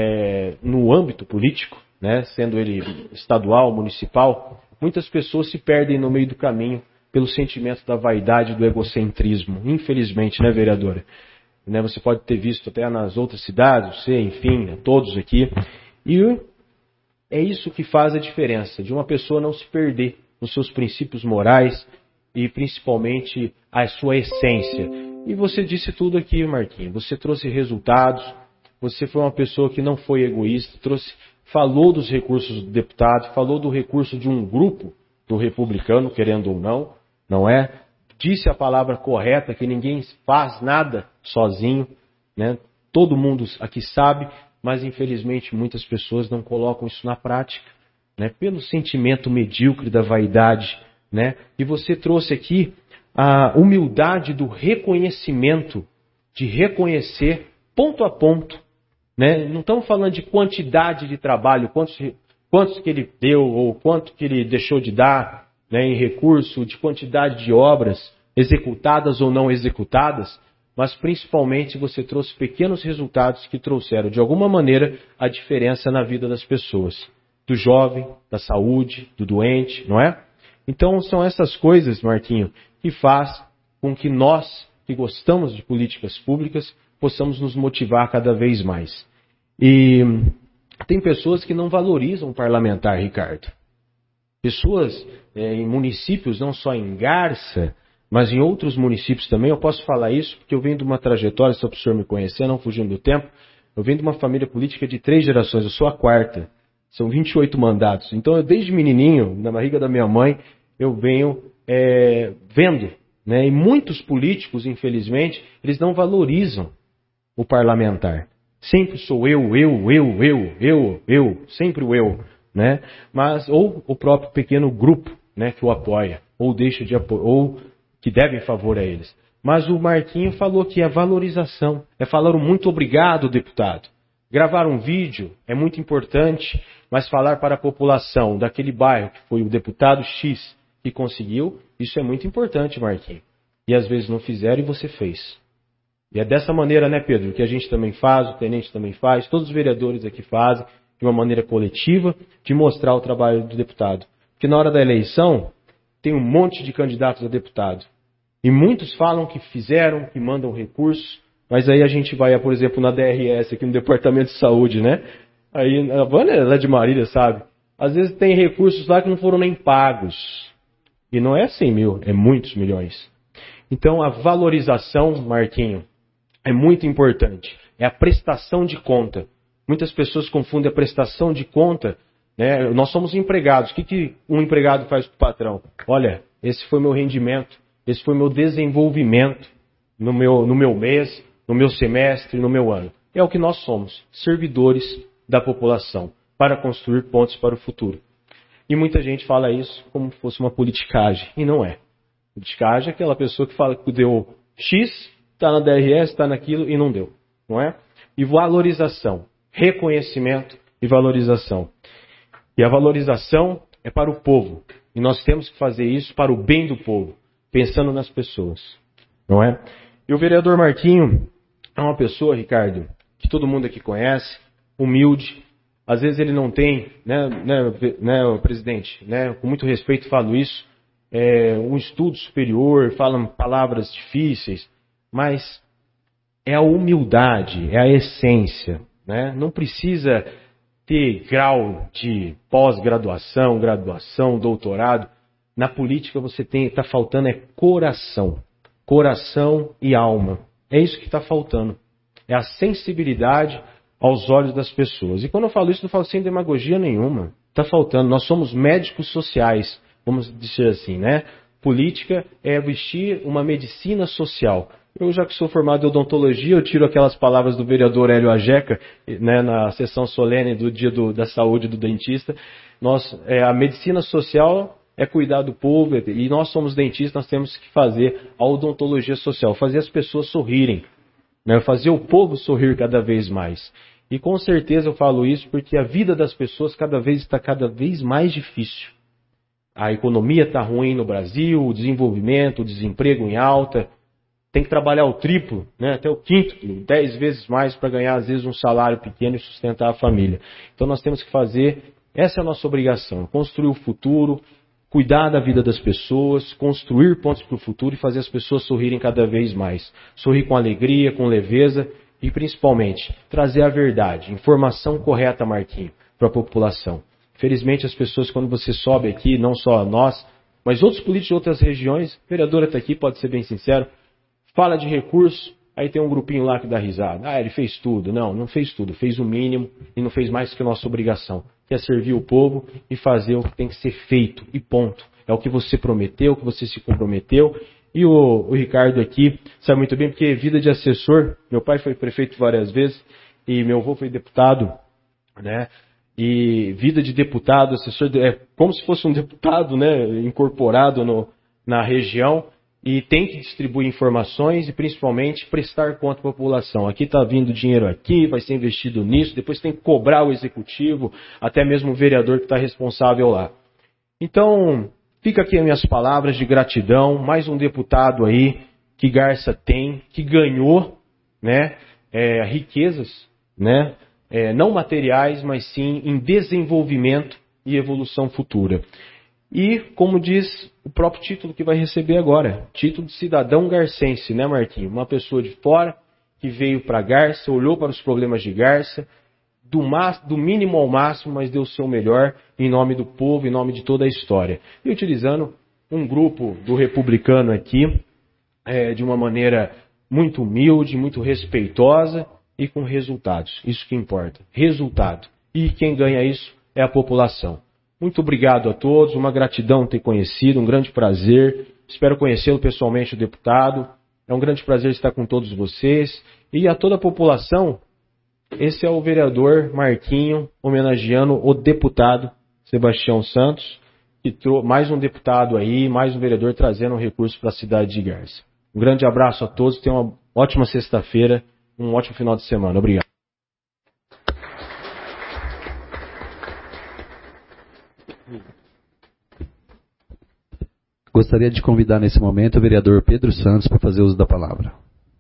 no âmbito político, né, sendo ele estadual, municipal, muitas pessoas se perdem no meio do caminho pelo sentimento da vaidade e do egocentrismo. Infelizmente, né, vereadora? Né, você pode ter visto até nas outras cidades, você, enfim, todos aqui. E é isso que faz a diferença, de uma pessoa não se perder nos seus princípios morais e principalmente a sua essência. E você disse tudo aqui, Marquinhos. Você trouxe resultados, você foi uma pessoa que não foi egoísta, falou dos recursos do deputado, falou do recurso de um grupo do republicano, querendo ou não, não é? Disse a palavra correta, que ninguém faz nada sozinho, né? Todo mundo aqui sabe, mas infelizmente muitas pessoas não colocam isso na prática, né? Pelo sentimento medíocre da vaidade, né? E você trouxe aqui a humildade do reconhecimento, de reconhecer ponto a ponto, né? Não estamos falando de quantidade de trabalho, quantos que ele deu ou quanto que ele deixou de dar, né, em recurso, de quantidade de obras executadas ou não executadas, mas principalmente você trouxe pequenos resultados que trouxeram, de alguma maneira, a diferença na vida das pessoas, do jovem, da saúde, do doente, não é? Então são essas coisas, Marquinho, que faz com que nós, que gostamos de políticas públicas, possamos nos motivar cada vez mais. E tem pessoas que não valorizam o parlamentar, Ricardo. Pessoas em municípios, não só em Garça, mas em outros municípios também. Eu posso falar isso porque eu venho de uma trajetória, só para o senhor me conhecer, não fugindo do tempo. Eu venho de uma família política de 3 gerações, eu sou a 4ª. São 28 mandatos. Então, eu, desde menininho, na barriga da minha mãe, eu venho vendo, né? E muitos políticos, infelizmente, eles não valorizam o parlamentar. Sempre sou eu, sempre o eu, né? Mas, ou o próprio pequeno grupo, né, que o apoia, ou deixa de apoiar, ou que deve favor a eles. Mas o Marquinho falou que é valorização, é falar um muito obrigado, deputado. Gravar um vídeo é muito importante, mas falar para a população daquele bairro que foi o deputado X que conseguiu, isso é muito importante, Marquinho. E às vezes não fizeram e você fez. E é dessa maneira, né, Pedro, que a gente também faz, o tenente também faz, todos os vereadores aqui fazem, de uma maneira coletiva, de mostrar o trabalho do deputado. Porque na hora da eleição, tem um monte de candidatos a deputado. E muitos falam que fizeram, que mandam recursos, mas aí a gente vai, por exemplo, na DRS, aqui no Departamento de Saúde, né? Aí, a Vânia, ela é de Marília, sabe? Às vezes tem recursos lá que não foram nem pagos. E não é 100 mil, é muitos milhões. Então, a valorização, Marquinho, é muito importante. É a prestação de conta. Muitas pessoas confundem a prestação de conta, né? Nós somos empregados. O que um empregado faz para o patrão? Olha, esse foi meu rendimento, esse foi meu desenvolvimento no meu mês, no meu semestre, no meu ano. É o que nós somos, servidores da população, para construir pontos para o futuro. E muita gente fala isso como se fosse uma politicagem, e não é. Politicagem é aquela pessoa que fala que deu X, está na DRS, está naquilo e não deu, não é? E valorização, reconhecimento e valorização. E a valorização é para o povo, e nós temos que fazer isso para o bem do povo, pensando nas pessoas, não é? E o vereador Marquinho é uma pessoa, Ricardo, que todo mundo aqui conhece, humilde. Às vezes ele não tem, né, presidente, né, com muito respeito falo isso, um estudo superior, falam palavras difíceis, mas é a humildade, é a essência, né? Não precisa ter grau de pós-graduação, graduação, doutorado. Na política você está faltando coração e alma. É isso que está faltando. É a sensibilidade aos olhos das pessoas. E quando eu falo isso, não falo sem demagogia nenhuma. Está faltando. Nós somos médicos sociais, vamos dizer assim, né? política é vestir uma medicina social. Eu, já que sou formado em odontologia, eu tiro aquelas palavras do vereador Hélio Ajeca, né, na sessão solene do Dia da Saúde do Dentista. A medicina social é cuidar do povo, e nós somos dentistas, nós temos que fazer a odontologia social, fazer as pessoas sorrirem, né, fazer o povo sorrir cada vez mais. E com certeza eu falo isso porque a vida das pessoas está cada vez mais difícil. A economia está ruim no Brasil, o desenvolvimento, o desemprego em alta. Tem que trabalhar o triplo, né, até o quíntuplo, 10 vezes mais para ganhar, às vezes, um salário pequeno e sustentar a família. Então nós temos que fazer, essa é a nossa obrigação, construir o futuro, cuidar da vida das pessoas, construir pontos para o futuro e fazer as pessoas sorrirem cada vez mais. Sorrir com alegria, com leveza e, principalmente, trazer a verdade, informação correta, Marquinho, para a população. Felizmente, as pessoas, quando você sobe aqui, não só nós, mas outros políticos de outras regiões, a vereadora está aqui, pode ser bem sincero, fala de recurso, aí tem um grupinho lá que dá risada. Ah, ele fez tudo. Não, não fez tudo. Fez o mínimo e não fez mais que a nossa obrigação, que é servir o povo e fazer o que tem que ser feito. E ponto. É o que você prometeu, o que você se comprometeu. E o Ricardo aqui sabe muito bem, porque vida de assessor, meu pai foi prefeito várias vezes e meu avô foi deputado, né? E vida de deputado, assessor, é como se fosse um deputado, né? Incorporado na região. E tem que distribuir informações e, principalmente, prestar conta à população. Aqui está vindo dinheiro aqui, vai ser investido nisso, depois tem que cobrar o executivo, até mesmo o vereador que está responsável lá. Então, fica aqui as minhas palavras de gratidão, mais um deputado aí que Garça tem, que ganhou, né, riquezas, né, não materiais, mas sim em desenvolvimento e evolução futura. E, como diz o próprio título que vai receber agora, título de cidadão garcense, né, Marquinhos? Uma pessoa de fora que veio para Garça, olhou para os problemas de Garça, do mínimo ao máximo, mas deu o seu melhor em nome do povo, em nome de toda a história. E utilizando um grupo do republicano aqui, de uma maneira muito humilde, muito respeitosa e com resultados. Isso que importa, resultado. E quem ganha isso é a população. Muito obrigado a todos, uma gratidão ter conhecido, um grande prazer. Espero conhecê-lo pessoalmente, o deputado. É um grande prazer estar com todos vocês. E a toda a população, esse é o vereador Marquinho, homenageando o deputado Sebastião Santos, que mais um deputado aí, mais um vereador trazendo um recurso para a cidade de Garça. Um grande abraço a todos, tenham uma ótima sexta-feira, um ótimo final de semana. Obrigado. Gostaria de convidar nesse momento o vereador Pedro Santos para fazer uso da palavra.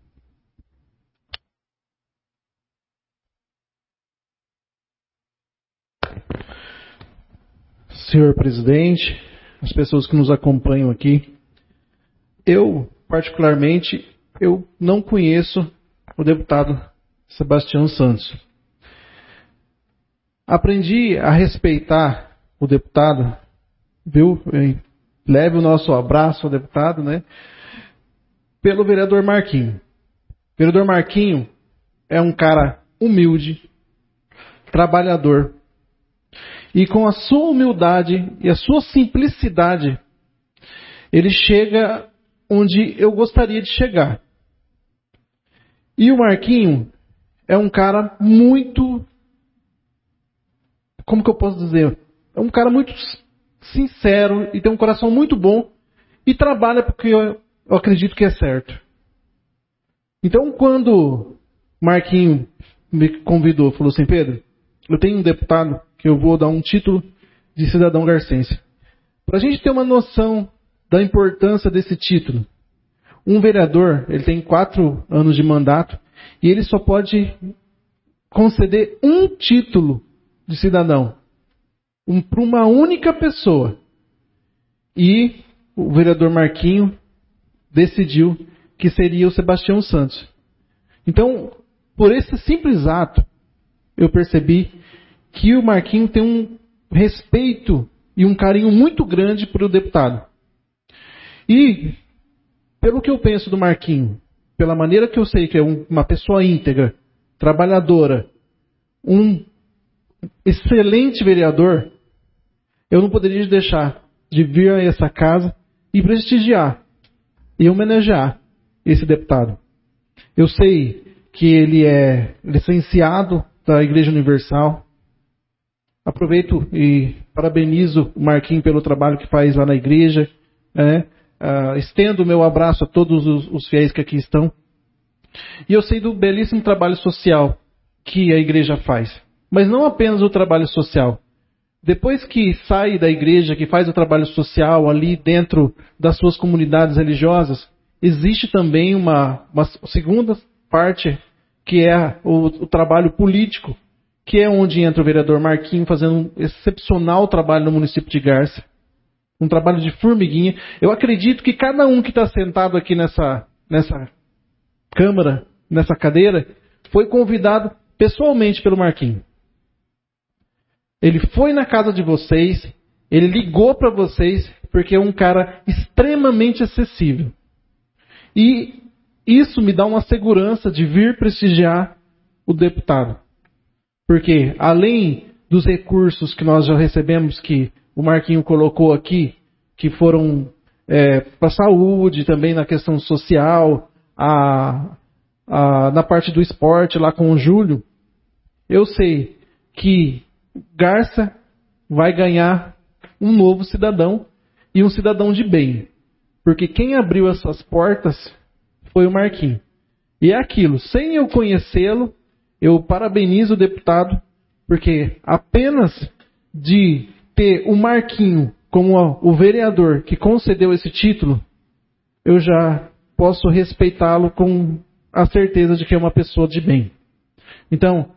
Senhor presidente, as pessoas que nos acompanham aqui, eu, particularmente, eu não conheço o deputado Sebastião Santos. Aprendi a respeitar o deputado, viu? Leve o nosso abraço ao deputado, né? Pelo vereador Marquinho. O vereador Marquinho é um cara humilde, trabalhador. E com a sua humildade e a sua simplicidade, ele chega onde eu gostaria de chegar. E o Marquinho é um cara muito... Como que eu posso dizer? É um cara muito sincero e tem um coração muito bom e trabalha porque eu acredito que é certo. Então, quando Marquinho me convidou, falou assim, Pedro, eu tenho um deputado que eu vou dar um título de cidadão garcense. Para a gente ter uma noção da importância desse título, um vereador, ele tem 4 anos de mandato e ele só pode conceder um título de cidadão para uma única pessoa. E o vereador Marquinho decidiu que seria o Sebastião Santos. Então, por esse simples ato, eu percebi que o Marquinho tem um respeito e um carinho muito grande para o deputado. E, pelo que eu penso do Marquinho, pela maneira que eu sei que é uma pessoa íntegra, trabalhadora, um excelente vereador, eu não poderia deixar de vir a essa casa e prestigiar e homenagear esse deputado. Eu sei que ele é licenciado da Igreja Universal. Aproveito e parabenizo o Marquinhos pelo trabalho que faz lá na igreja. Estendo o meu abraço a todos os fiéis que aqui estão. E eu sei do belíssimo trabalho social que a igreja faz. Mas não apenas o trabalho social. Depois que sai da igreja, que faz o trabalho social ali dentro das suas comunidades religiosas, existe também uma segunda parte, que é o trabalho político, que é onde entra o vereador Marquinhos fazendo um excepcional trabalho no município de Garça. Um trabalho de formiguinha. Eu acredito que cada um que está sentado aqui nessa câmara, nessa cadeira, foi convidado pessoalmente pelo Marquinhos. Ele foi na casa de vocês, ele ligou para vocês, porque é um cara extremamente acessível. E isso me dá uma segurança de vir prestigiar o deputado. Porque, além dos recursos que nós já recebemos, que o Marquinhos colocou aqui, que foram para a saúde, também na questão social, na parte do esporte, lá com o Júlio, eu sei que Garça vai ganhar um novo cidadão e um cidadão de bem. Porque quem abriu essas portas foi o Marquinhos. E é aquilo, sem eu conhecê-lo, eu parabenizo o deputado, porque apenas de ter o Marquinhos como o vereador que concedeu esse título, eu já posso respeitá-lo com a certeza de que é uma pessoa de bem. Então,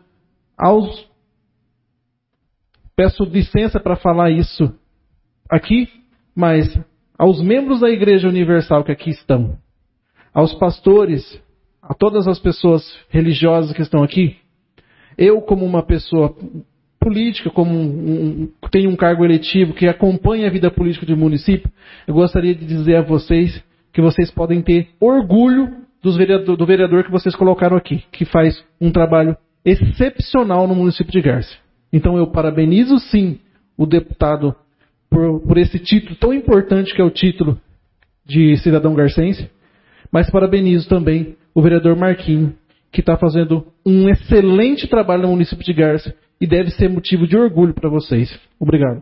peço licença para falar isso aqui, mas aos membros da Igreja Universal que aqui estão, aos pastores, a todas as pessoas religiosas que estão aqui, eu como uma pessoa política, tenho um cargo eletivo que acompanha a vida política do município, eu gostaria de dizer a vocês que vocês podem ter orgulho do vereador que vocês colocaram aqui, que faz um trabalho excepcional no município de Garça. Então eu parabenizo sim o deputado por esse título tão importante que é o título de cidadão garcense, mas parabenizo também o vereador Marquinhos, que está fazendo um excelente trabalho no município de Garça e deve ser motivo de orgulho para vocês. Obrigado.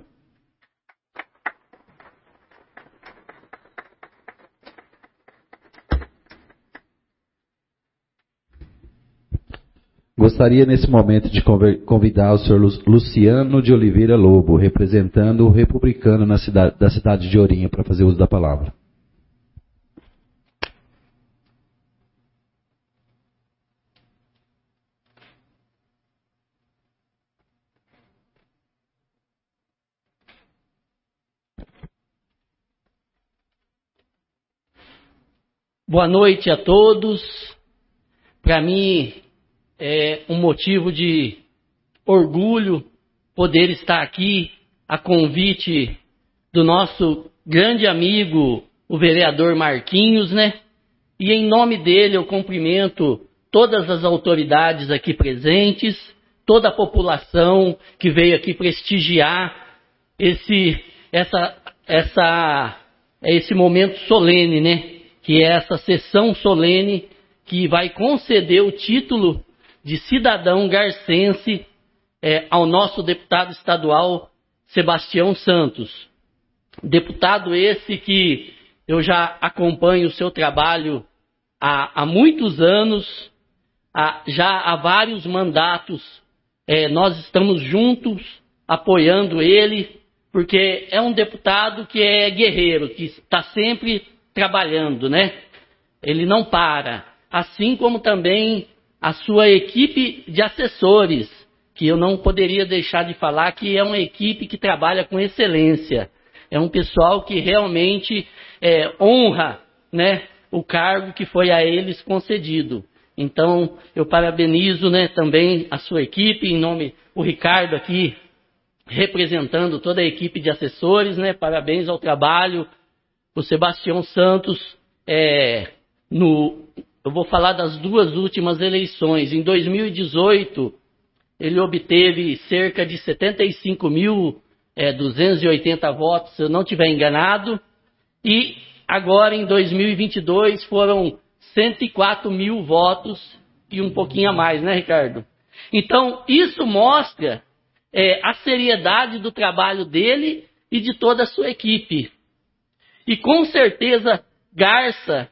Gostaria nesse momento de convidar o senhor Luciano de Oliveira Lobo, representando o republicano da cidade de Ourinho, para fazer uso da palavra. Boa noite a todos. Para mim é um motivo de orgulho poder estar aqui a convite do nosso grande amigo, o vereador Marquinhos, né? E em nome dele eu cumprimento todas as autoridades aqui presentes, toda a população que veio aqui prestigiar esse momento solene, né? Que é essa sessão solene que vai conceder o título de cidadão garcense ao nosso deputado estadual Sebastião Santos. Deputado esse que eu já acompanho o seu trabalho há muitos anos, já há vários mandatos, nós estamos juntos apoiando ele, porque é um deputado que é guerreiro, que está sempre trabalhando, né? Ele não para. Assim como também a sua equipe de assessores, que eu não poderia deixar de falar que é uma equipe que trabalha com excelência. É um pessoal que realmente honra, né, o cargo que foi a eles concedido. Então, eu parabenizo, né, também a sua equipe, em nome o Ricardo aqui, representando toda a equipe de assessores, né? Parabéns ao trabalho. O Sebastião Santos, eu vou falar das duas últimas eleições. Em 2018, ele obteve cerca de 75.280 votos, se eu não estiver enganado. E agora, em 2022, foram 104 mil votos e um pouquinho a mais, né, Ricardo? Então, isso mostra a seriedade do trabalho dele e de toda a sua equipe. E com certeza, Garça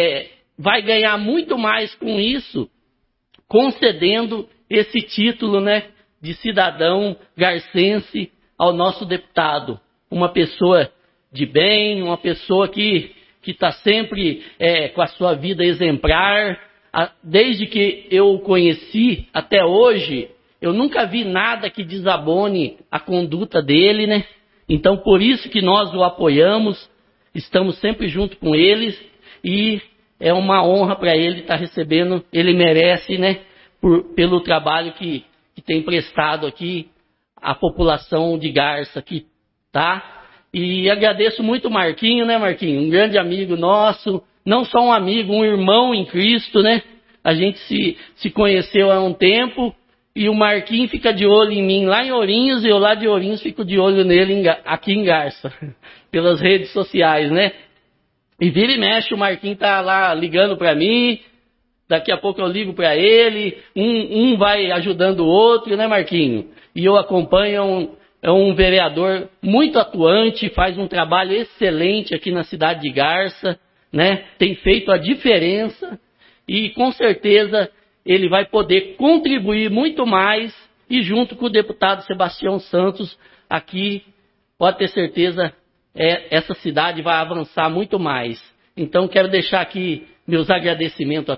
vai ganhar muito mais com isso, concedendo esse título, né, de cidadão garcense ao nosso deputado. Uma pessoa de bem, uma pessoa que está sempre com a sua vida exemplar. Desde que eu o conheci até hoje, eu nunca vi nada que desabone a conduta dele, né? Então, por isso que nós o apoiamos, estamos sempre junto com eles e é uma honra para ele estar recebendo, ele merece, né? Pelo trabalho que tem prestado aqui à população de Garça aqui, tá? E agradeço muito o Marquinho, né, Marquinho? Um grande amigo nosso, não só um amigo, um irmão em Cristo, né? A gente se conheceu há um tempo e o Marquinho fica de olho em mim lá em Ourinhos e eu lá de Ourinhos fico de olho nele aqui em Garça, pelas redes sociais, né? E vira e mexe, o Marquinho tá lá ligando para mim, daqui a pouco eu ligo para ele, um vai ajudando o outro, né, Marquinho? E eu acompanho, é um vereador muito atuante, faz um trabalho excelente aqui na cidade de Garça, né? Tem feito a diferença e com certeza ele vai poder contribuir muito mais e junto com o deputado Sebastião Santos aqui, pode ter certeza, essa cidade vai avançar muito mais. Então quero deixar aqui meus agradecimentos a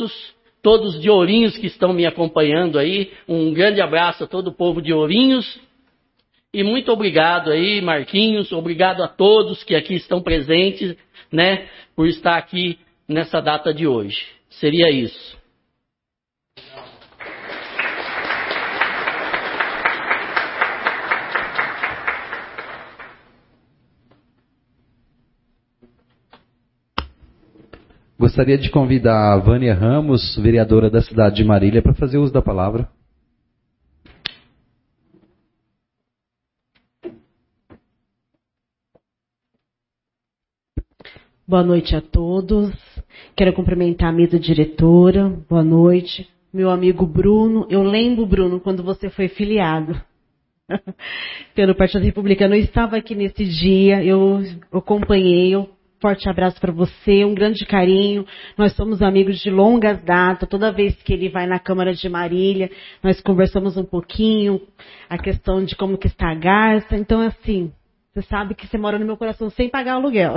todos de Ourinhos que estão me acompanhando aí, um grande abraço a todo o povo de Ourinhos e muito obrigado aí, Marquinhos, obrigado a todos que aqui estão presentes, né, por estar aqui nessa data de hoje. Seria isso. Gostaria de convidar a Vânia Ramos, vereadora da cidade de Marília, para fazer uso da palavra. Boa noite a todos. Quero cumprimentar a mesa diretora. Boa noite. Meu amigo Bruno. Eu lembro, Bruno, quando você foi filiado pelo Partido Republicano. Eu estava aqui nesse dia, eu acompanhei. Forte abraço para você, um grande carinho. Nós somos amigos de longas datas. Toda vez que ele vai na Câmara de Marília, nós conversamos um pouquinho a questão de como que está a Garça. Então, assim, você sabe que você mora no meu coração sem pagar aluguel.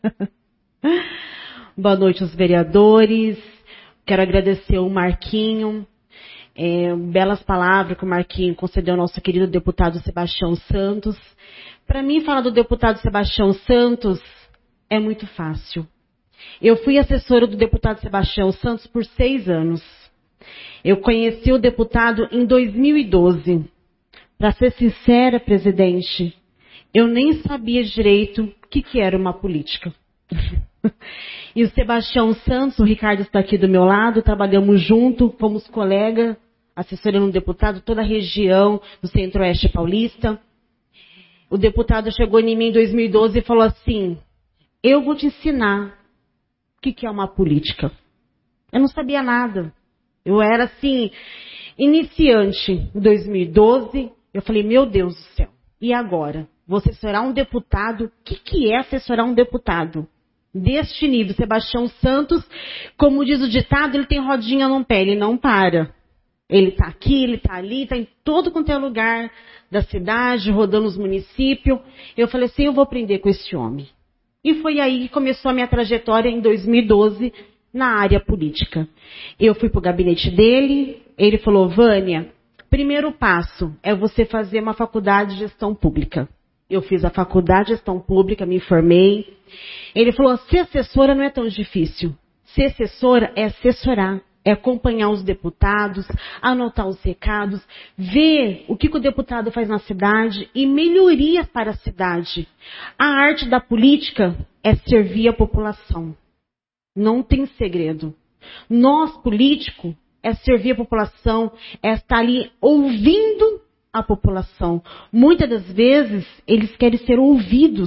Boa noite aos vereadores. Quero agradecer o Marquinho. Belas palavras que o Marquinho concedeu ao nosso querido deputado Sebastião Santos. Para mim, falar do deputado Sebastião Santos é muito fácil. Eu fui assessora do deputado Sebastião Santos por 6 anos. Eu conheci o deputado em 2012. Para ser sincera, presidente, eu nem sabia direito o que era uma política. E o Sebastião Santos, o Ricardo está aqui do meu lado, trabalhamos junto, fomos colegas, assessorando um deputado, toda a região do Centro-Oeste Paulista. O deputado chegou em mim em 2012 e falou assim: eu vou te ensinar o que é uma política. Eu não sabia nada. Eu era, assim, iniciante. Em 2012, eu falei, meu Deus do céu, e agora? Vou assessorar um deputado? O que é assessorar um deputado? Deste nível, Sebastião Santos, como diz o ditado, ele tem rodinha no pé, ele não para. Ele está aqui, ele está ali, está em todo quanto é lugar da cidade, rodando os municípios. Eu falei assim, eu vou aprender com esse homem. E foi aí que começou a minha trajetória em 2012 na área política. Eu fui para o gabinete dele, ele falou, Vânia, primeiro passo é você fazer uma faculdade de gestão pública. Eu fiz a faculdade de gestão pública, me formei. Ele falou, ser assessora não é tão difícil. Ser assessora é assessorar, é acompanhar os deputados, anotar os recados, ver o que o deputado faz na cidade e melhoria para a cidade. A arte da política é servir a população. Não tem segredo. Nós, políticos, é servir a população, é estar ali ouvindo a população. Muitas das vezes, eles querem ser ouvidos.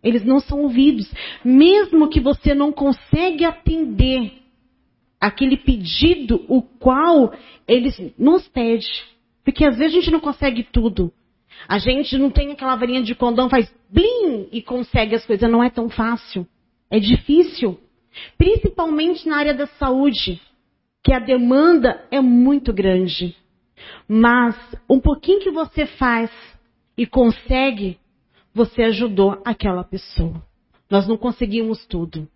Eles não são ouvidos. Mesmo que você não consiga atender aquele pedido, o qual eles nos pedem. Porque às vezes a gente não consegue tudo. A gente não tem aquela varinha de condão, faz blim e consegue as coisas. Não é tão fácil. É difícil. Principalmente na área da saúde, que a demanda é muito grande. Mas um pouquinho que você faz e consegue, você ajudou aquela pessoa. Nós não conseguimos tudo.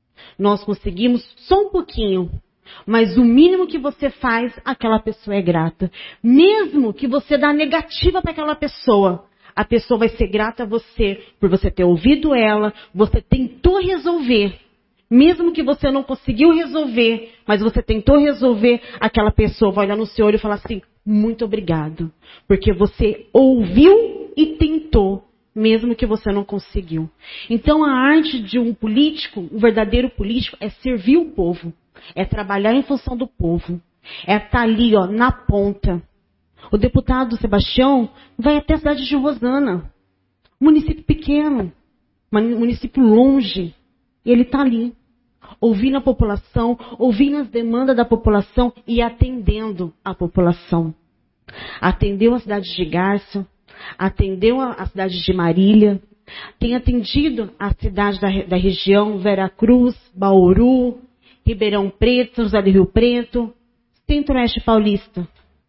Nós conseguimos só um pouquinho. Mas o mínimo que você faz, aquela pessoa é grata. Mesmo que você dá negativa para aquela pessoa, a pessoa vai ser grata a você por você ter ouvido ela, você tentou resolver. Mesmo que você não conseguiu resolver, mas você tentou resolver, aquela pessoa vai olhar no seu olho e falar assim, muito obrigado. Porque você ouviu e tentou, mesmo que você não conseguiu. Então a arte de um político, um verdadeiro político, é servir o povo. É trabalhar em função do povo. É estar ali, ó, na ponta. O deputado Sebastião vai até a cidade de Rosana. Município pequeno. Município longe. E ele está ali. Ouvindo a população, ouvindo as demandas da população e atendendo a população. Atendeu a cidade de Garça, atendeu a cidade de Marília, tem atendido a cidade da região, Veracruz, Bauru, Ribeirão Preto, São José do Rio Preto, Centro-Oeste Paulista.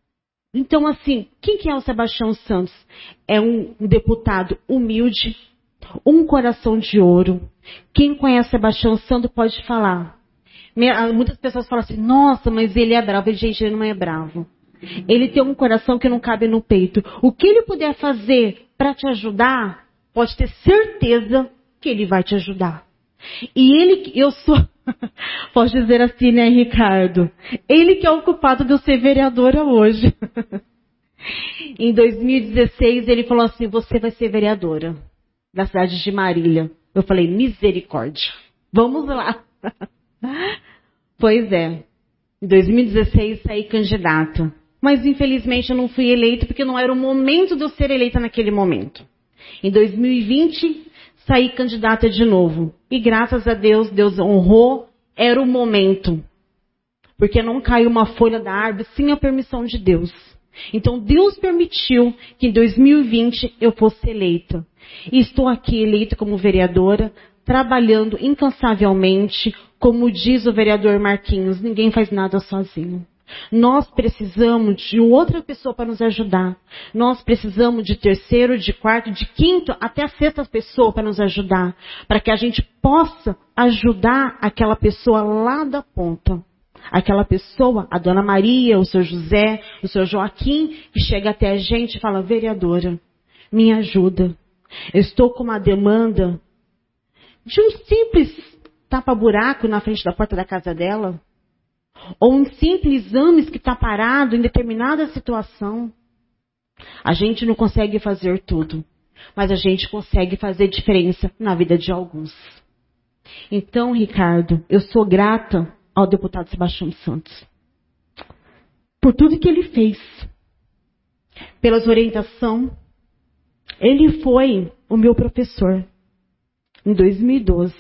Então, assim, quem que é o Sebastião Santos? É um deputado humilde, um coração de ouro. Quem conhece Sebastião Santos pode falar. Muitas pessoas falam assim, nossa, mas ele é bravo. Gente, ele não é bravo. Ele tem um coração que não cabe no peito. O que ele puder fazer para te ajudar, pode ter certeza que ele vai te ajudar. E eu sou, posso dizer assim, né, Ricardo? Ele que é o culpado de eu ser vereadora hoje. Em 2016, ele falou assim, você vai ser vereadora da cidade de Marília. Eu falei, misericórdia. Vamos lá. Pois é. Em 2016, saí candidato. Mas, infelizmente, eu não fui eleita porque não era o momento de eu ser eleita naquele momento. Em 2020, saí candidata de novo. E, graças a Deus, Deus honrou. Era o momento. Porque não caiu uma folha da árvore sem a permissão de Deus. Então, Deus permitiu que em 2020 eu fosse eleita. E estou aqui eleita como vereadora, trabalhando incansavelmente, como diz o vereador Marquinhos, ninguém faz nada sozinho. Nós precisamos de outra pessoa para nos ajudar. Nós precisamos de terceiro, de quarto, de quinto, até a sexta pessoa para nos ajudar. Para que a gente possa ajudar aquela pessoa lá da ponta. Aquela pessoa, a dona Maria, o seu José, o seu Joaquim, que chega até a gente e fala, vereadora, me ajuda. Eu estou com uma demanda de um simples tapa-buraco na frente da porta da casa dela. Ou um simples exame que está parado em determinada situação. A gente não consegue fazer tudo, mas a gente consegue fazer diferença na vida de alguns. Então, Ricardo, eu sou grata ao deputado Sebastião Santos por tudo que ele fez, pelas orientações. Ele foi o meu professor em 2012.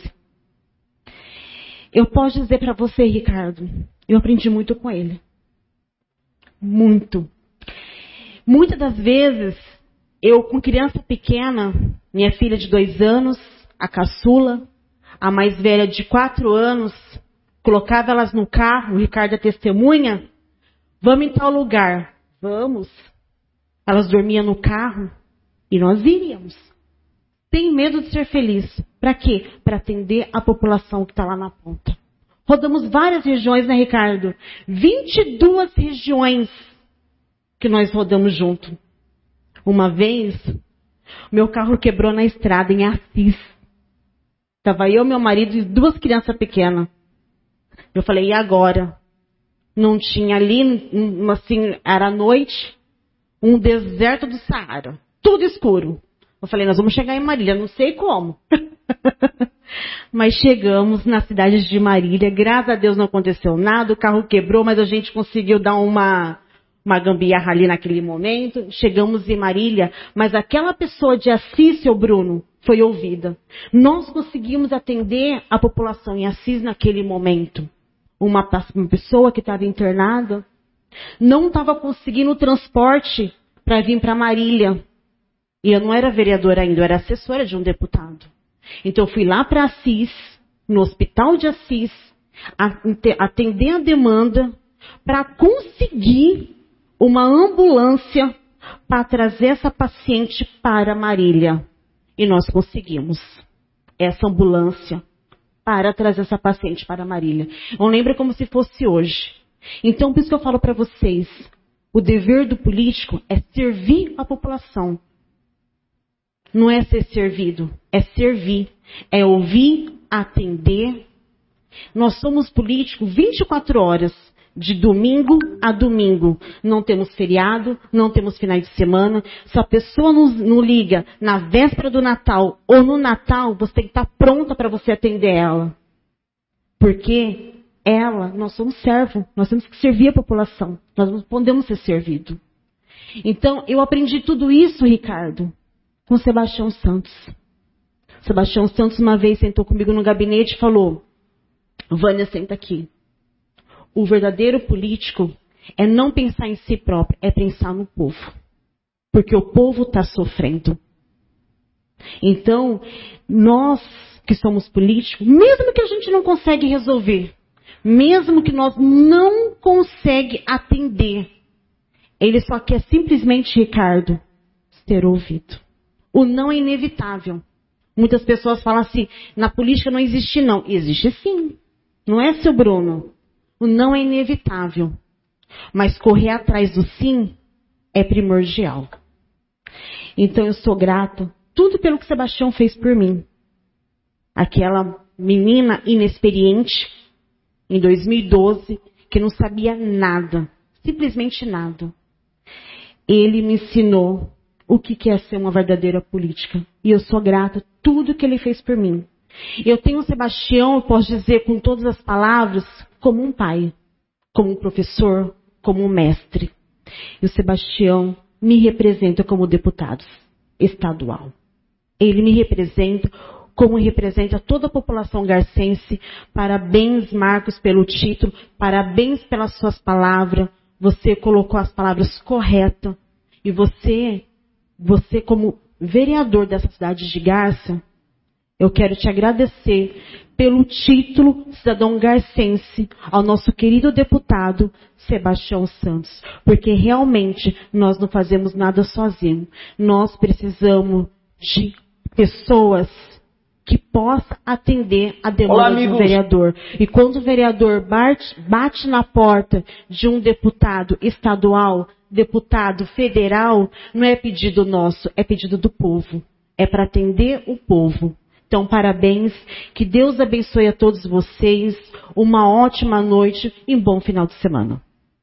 Eu posso dizer para você, Ricardo, eu aprendi muito com ele. Muito. Muitas das vezes, eu com criança pequena, minha filha de 2 anos, a caçula, a mais velha de 4 anos, colocava elas no carro, o Ricardo é testemunha, vamos em tal lugar. Vamos. Elas dormiam no carro e nós iríamos. Sem medo de ser feliz. Para quê? Para atender a população que está lá na ponta. Rodamos várias regiões, né, Ricardo? 22 regiões que nós rodamos junto. Uma vez, meu carro quebrou na estrada, em Assis. Estava eu, meu marido e 2 crianças pequenas. Eu falei, e agora? Não tinha ali, assim, era noite, um deserto do Saara. Tudo escuro. Eu falei, nós vamos chegar em Marília, não sei como. Mas chegamos na cidade de Marília, graças a Deus não aconteceu nada, o carro quebrou, mas a gente conseguiu dar uma gambiarra ali naquele momento. Chegamos em Marília, mas aquela pessoa de Assis, seu Bruno, foi ouvida. Nós conseguimos atender a população em Assis naquele momento. Uma pessoa que estava internada não estava conseguindo o transporte para vir para Marília. E eu não era vereadora ainda, eu era assessora de um deputado. Então eu fui lá para Assis, no hospital de Assis, atender a demanda para conseguir uma ambulância para trazer essa paciente para Marília. E nós conseguimos essa ambulância para trazer essa paciente para Marília. Eu lembro como se fosse hoje. Então, por isso que eu falo para vocês, o dever do político é servir a população. Não é ser servido, é servir, é ouvir, atender. Nós somos políticos 24 horas, de domingo a domingo. Não temos feriado, não temos finais de semana. Se a pessoa não liga na véspera do Natal ou no Natal, você tem que estar pronta para você atender ela. Porque nós somos servos, nós temos que servir a população. Nós não podemos ser servidos. Então, eu aprendi tudo isso, Ricardo, com Sebastião Santos. Sebastião Santos uma vez sentou comigo no gabinete e falou: Vânia, senta aqui. O verdadeiro político é não pensar em si próprio, é pensar no povo. Porque o povo está sofrendo. Então, nós que somos políticos, mesmo que a gente não consegue resolver, mesmo que nós não consegue atender, ele só quer simplesmente, Ricardo, ser ouvido. O não é inevitável. Muitas pessoas falam assim, na política não existe não. Existe sim. Não é, seu Bruno? O não é inevitável. Mas correr atrás do sim é primordial. Então eu sou grata, tudo pelo que Sebastião fez por mim. Aquela menina inexperiente, em 2012, que não sabia nada. Simplesmente nada. Ele me ensinou o que é ser uma verdadeira política. E eu sou grata a tudo que ele fez por mim. Eu tenho o Sebastião, eu posso dizer com todas as palavras, como um pai, como um professor, como um mestre. E o Sebastião me representa como deputado estadual. Ele me representa como representa toda a população garcense. Parabéns, Marcos, pelo título. Parabéns pelas suas palavras. Você colocou as palavras corretas. E você como vereador dessa cidade de Garça, eu quero te agradecer pelo título cidadão garcense ao nosso querido deputado Sebastião Santos. Porque realmente nós não fazemos nada sozinhos. Nós precisamos de pessoas que possam atender a demanda do vereador. E quando o vereador bate na porta de um deputado estadual, deputado federal, não é pedido nosso, é pedido do povo. É para atender o povo. Então, parabéns, que Deus abençoe a todos vocês, uma ótima noite e um bom final de semana.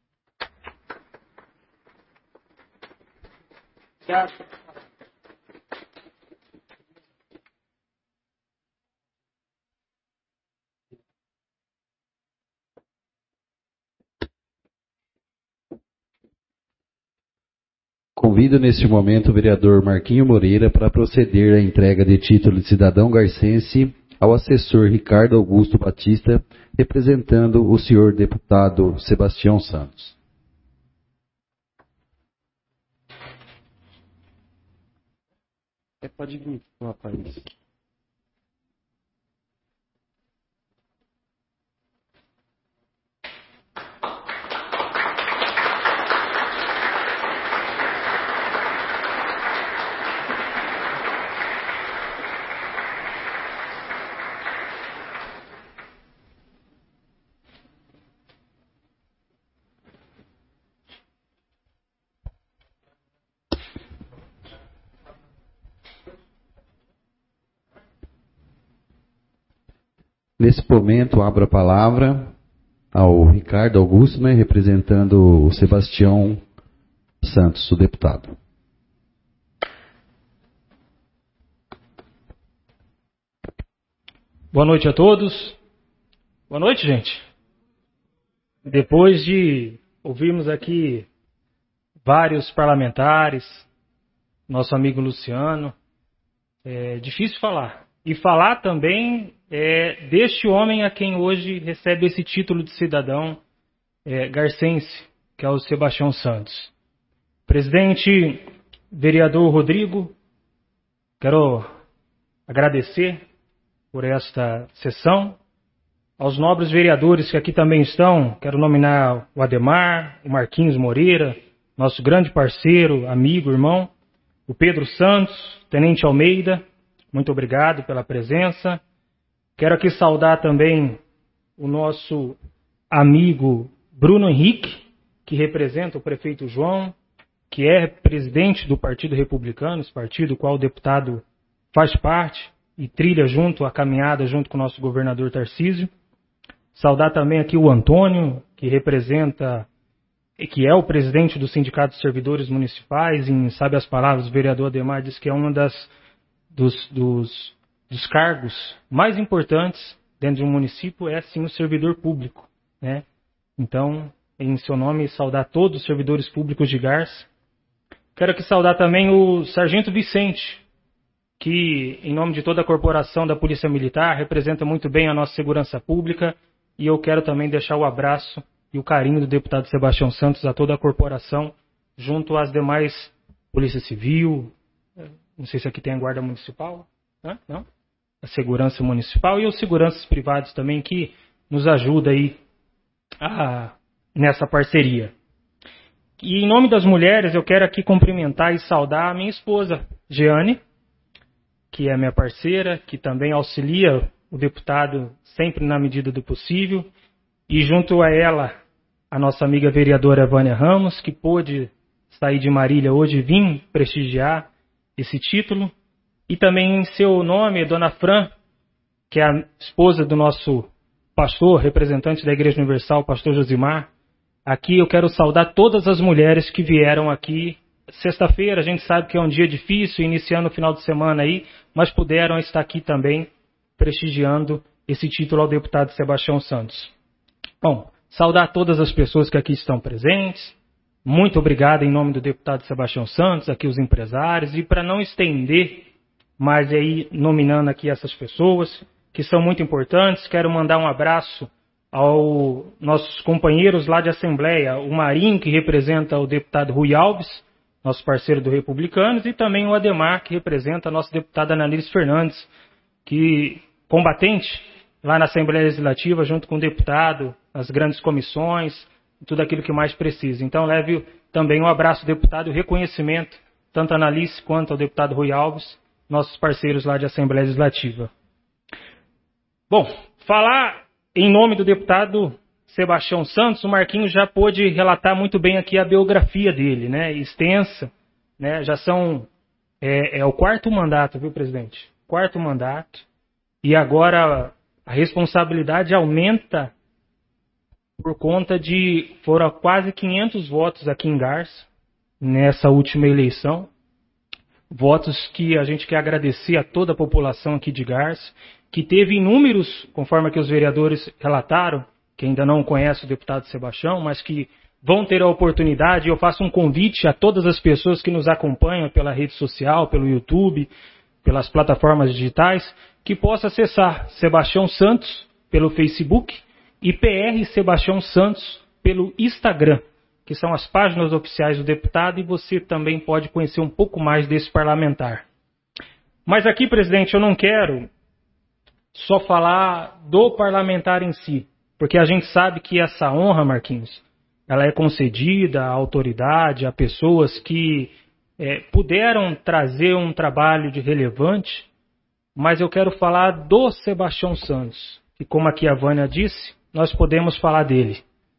Convido neste momento o vereador Marquinho Moreira para proceder à entrega de título de cidadão garcense ao assessor Ricardo Augusto Batista, representando o senhor deputado Sebastião Santos. Pode vir, rapaz. Nesse momento, abro a palavra ao Ricardo Augusto, representando o Sebastião Santos, o deputado. Boa noite a todos. Boa noite, gente. Depois de ouvirmos aqui vários parlamentares, nosso amigo Luciano, É difícil falar. E falar também deste homem a quem hoje recebe esse título de cidadão garcense, que é o Sebastião Santos. Presidente, vereador Rodrigo, quero agradecer por esta sessão. Aos nobres vereadores que aqui também estão, quero nominar o Ademar, o Marquinhos Moreira, nosso grande parceiro, amigo, irmão, o Pedro Santos, Tenente Almeida, muito obrigado pela presença. Quero aqui saudar também o nosso amigo Bruno Henrique, que representa o prefeito João, que é presidente do Partido Republicano, esse partido qual o deputado faz parte e trilha junto a caminhada junto com o nosso governador Tarcísio. Saudar também aqui o Antônio, que representa, que é o presidente do Sindicato de Servidores Municipais, em sabe as palavras, o vereador Ademar diz que é um dos cargos mais importantes dentro de um município, é sim o servidor público, né? Então, em seu nome, saudar todos os servidores públicos de Garça. Quero aqui saudar também o Sargento Vicente, que, em nome de toda a corporação da Polícia Militar, representa muito bem a nossa segurança pública. E eu quero também deixar o abraço e o carinho do deputado Sebastião Santos a toda a corporação, junto às demais Polícia Civil, não sei se aqui tem a Guarda Municipal, não? A Segurança Municipal e os seguranças privados também, que nos ajuda aí nessa parceria. E em nome das mulheres, eu quero aqui cumprimentar e saudar a minha esposa, Jeane, que é minha parceira, que também auxilia o deputado sempre na medida do possível, e junto a ela, a nossa amiga vereadora Vânia Ramos, que pôde sair de Marília hoje e vir prestigiar esse título, e também em seu nome, Dona Fran, que é a esposa do nosso pastor, representante da Igreja Universal, pastor Josimar. Aqui eu quero saudar todas as mulheres que vieram aqui. Sexta-feira, a gente sabe que é um dia difícil, iniciando o final de semana aí, mas puderam estar aqui também prestigiando esse título ao deputado Sebastião Santos. Bom, saudar todas as pessoas que aqui estão presentes. Muito obrigado em nome do deputado Sebastião Santos, aqui os empresários. E para não estender mais aí, nominando aqui essas pessoas, que são muito importantes, quero mandar um abraço aos nossos companheiros lá de Assembleia, o Marinho, que representa o deputado Rui Alves, nosso parceiro do Republicanos, e também o Ademar, que representa a nossa deputada Ananilis Fernandes, que combatente lá na Assembleia Legislativa, junto com o deputado, nas grandes comissões, tudo aquilo que mais precisa. Então, leve também um abraço, deputado, e o reconhecimento, tanto a Analice quanto ao deputado Rui Alves, nossos parceiros lá de Assembleia Legislativa. Bom, falar em nome do deputado Sebastião Santos, o Marquinhos já pôde relatar muito bem aqui a biografia dele, né, extensa, né, já são, é o quarto mandato, viu, presidente? Quarto mandato, e agora a responsabilidade aumenta por conta de, foram quase 500 votos aqui em Garça, nessa última eleição, votos que a gente quer agradecer a toda a população aqui de Garça, que teve inúmeros, conforme que os vereadores relataram, que ainda não conhecem o deputado Sebastião, mas que vão ter a oportunidade. Eu faço um convite a todas as pessoas que nos acompanham pela rede social, pelo YouTube, pelas plataformas digitais, que possa acessar Sebastião Santos pelo Facebook e PR Sebastião Santos pelo Instagram, que são as páginas oficiais do deputado, e você também pode conhecer um pouco mais desse parlamentar. Mas aqui, presidente, eu não quero só falar do parlamentar em si, porque a gente sabe que essa honra, Marquinhos, ela é concedida à autoridade, a pessoas que puderam trazer um trabalho de relevante, mas eu quero falar do Sebastião Santos, e como aqui a Vânia disse, nós podemos falar dele.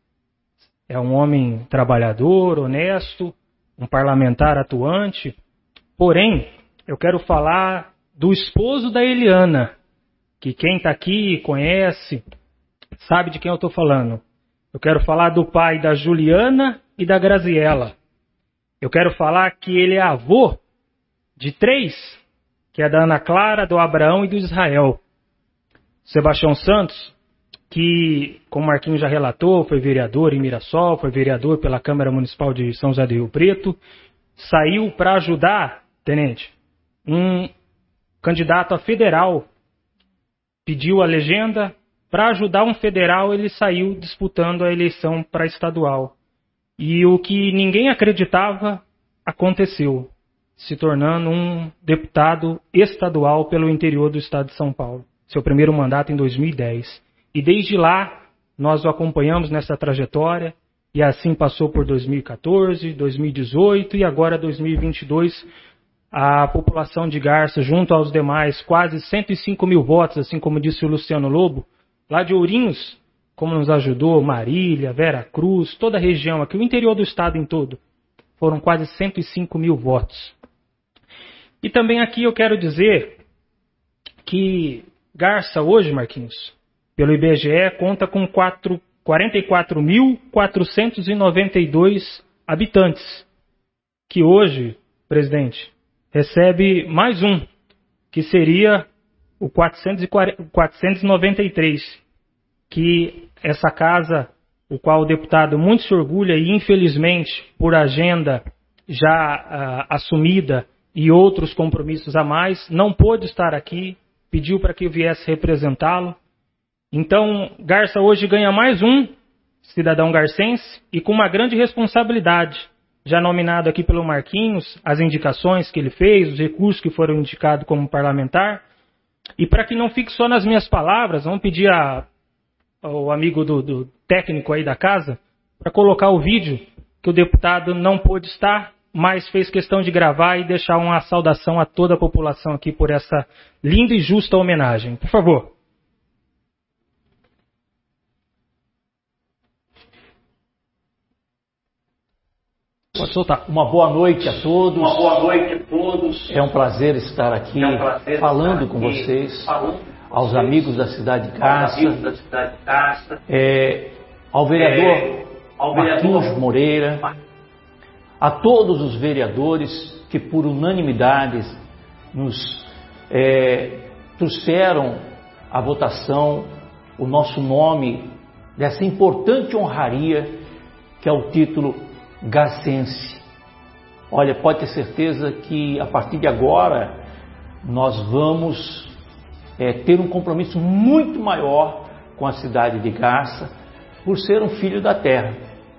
É um homem trabalhador, honesto, um parlamentar atuante, porém, eu quero falar do esposo da Eliana, que quem está aqui conhece, sabe de quem eu estou falando. Eu quero falar do pai da Juliana e da Graziela. Eu quero falar que ele é avô de 3, que é da Ana Clara, do Abraão e do Israel. Sebastião Santos, que, como o Marquinhos já relatou, foi vereador em Mirassol, foi vereador pela Câmara Municipal de São José do Rio Preto, saiu para ajudar, tenente, candidato a federal pediu a legenda. Para ajudar um federal, ele saiu disputando a eleição para estadual. E o que ninguém acreditava aconteceu, se tornando um deputado estadual pelo interior do estado de São Paulo. Seu primeiro mandato em 2010. E desde lá, nós o acompanhamos nessa trajetória, e assim passou por 2014, 2018 e agora 2022. A população de Garça, junto aos demais, quase 105 mil votos, assim como disse o Luciano Lobo, lá de Ourinhos, como nos ajudou Marília, Vera Cruz, toda a região aqui, o interior do estado em todo, foram quase 105 mil votos. E também aqui eu quero dizer que Garça hoje, Marquinhos, pelo IBGE, conta com 44.492 habitantes, que hoje, presidente, recebe mais um, que seria o 493, que essa casa, o qual o deputado muito se orgulha e infelizmente por agenda já assumida e outros compromissos a mais, não pôde estar aqui, pediu para que eu viesse representá-lo. Então, Garça hoje ganha mais um cidadão garcense e com uma grande responsabilidade, já nominado aqui pelo Marquinhos, as indicações que ele fez, os recursos que foram indicados como parlamentar. E para que não fique só nas minhas palavras, vamos pedir ao amigo do técnico aí da casa para colocar o vídeo que o deputado não pôde estar, mas fez questão de gravar e deixar uma saudação a toda a população aqui por essa linda e justa homenagem. Por favor. Pode soltar. Uma boa noite a todos. Uma boa noite a todos. É um prazer estar aqui falando com vocês, aos amigos da cidade de Garça, ao vereador Marquinhos Moreira, a todos os vereadores que por unanimidade nos trouxeram à votação o nosso nome dessa importante honraria que é o título garcense. Olha, pode ter certeza que a partir de agora nós vamos ter um compromisso muito maior com a cidade de Garça por ser um filho da terra.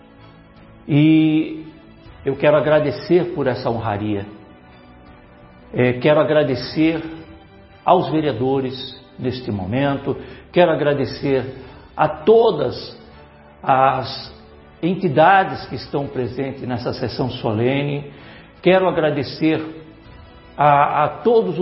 E eu quero agradecer por essa honraria. Quero agradecer aos vereadores neste momento, quero agradecer a todas as entidades que estão presentes nessa sessão solene. Quero agradecer a todos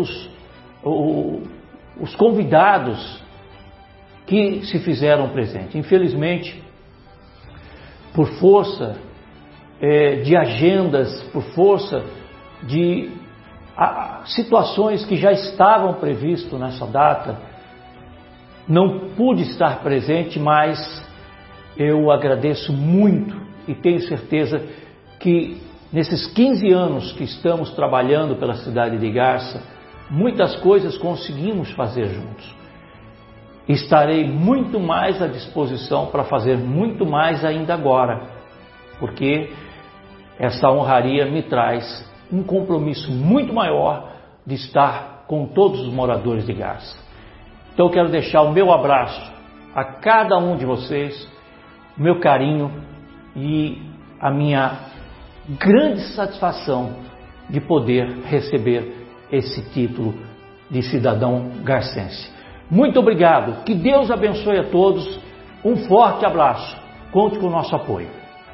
os convidados que se fizeram presentes. Infelizmente, por força de agendas, por força de situações que já estavam previstas nessa data, não pude estar presente, mas eu agradeço muito e tenho certeza que nesses 15 anos que estamos trabalhando pela cidade de Garça, muitas coisas conseguimos fazer juntos. Estarei muito mais à disposição para fazer muito mais ainda agora, porque essa honraria me traz um compromisso muito maior de estar com todos os moradores de Garça. Então eu quero deixar o meu abraço a cada um de vocês, o meu carinho e a minha grande satisfação de poder receber esse título de cidadão garcense. Muito obrigado, que Deus abençoe a todos, um forte abraço, conte com o nosso apoio.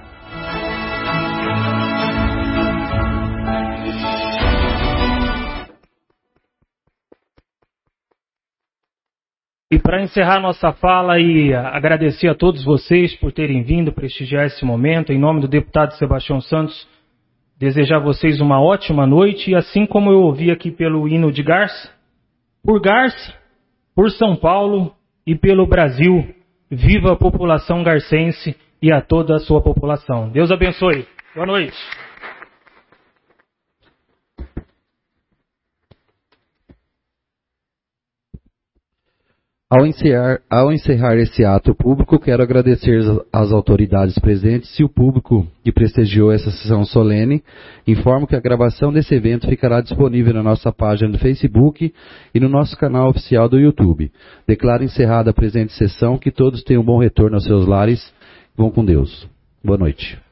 E para encerrar nossa fala e agradecer a todos vocês por terem vindo prestigiar esse momento, em nome do deputado Sebastião Santos, desejar a vocês uma ótima noite, e assim como eu ouvi aqui pelo hino de Garça, por São Paulo e pelo Brasil, viva a população garcense e a toda a sua população. Deus abençoe. Boa noite. Ao encerrar esse ato público, quero agradecer às autoridades presentes e o público que prestigiou essa sessão solene. Informo que a gravação desse evento ficará disponível na nossa página do Facebook e no nosso canal oficial do YouTube. Declaro encerrada a presente sessão, que todos tenham um bom retorno aos seus lares. Vão com Deus. Boa noite.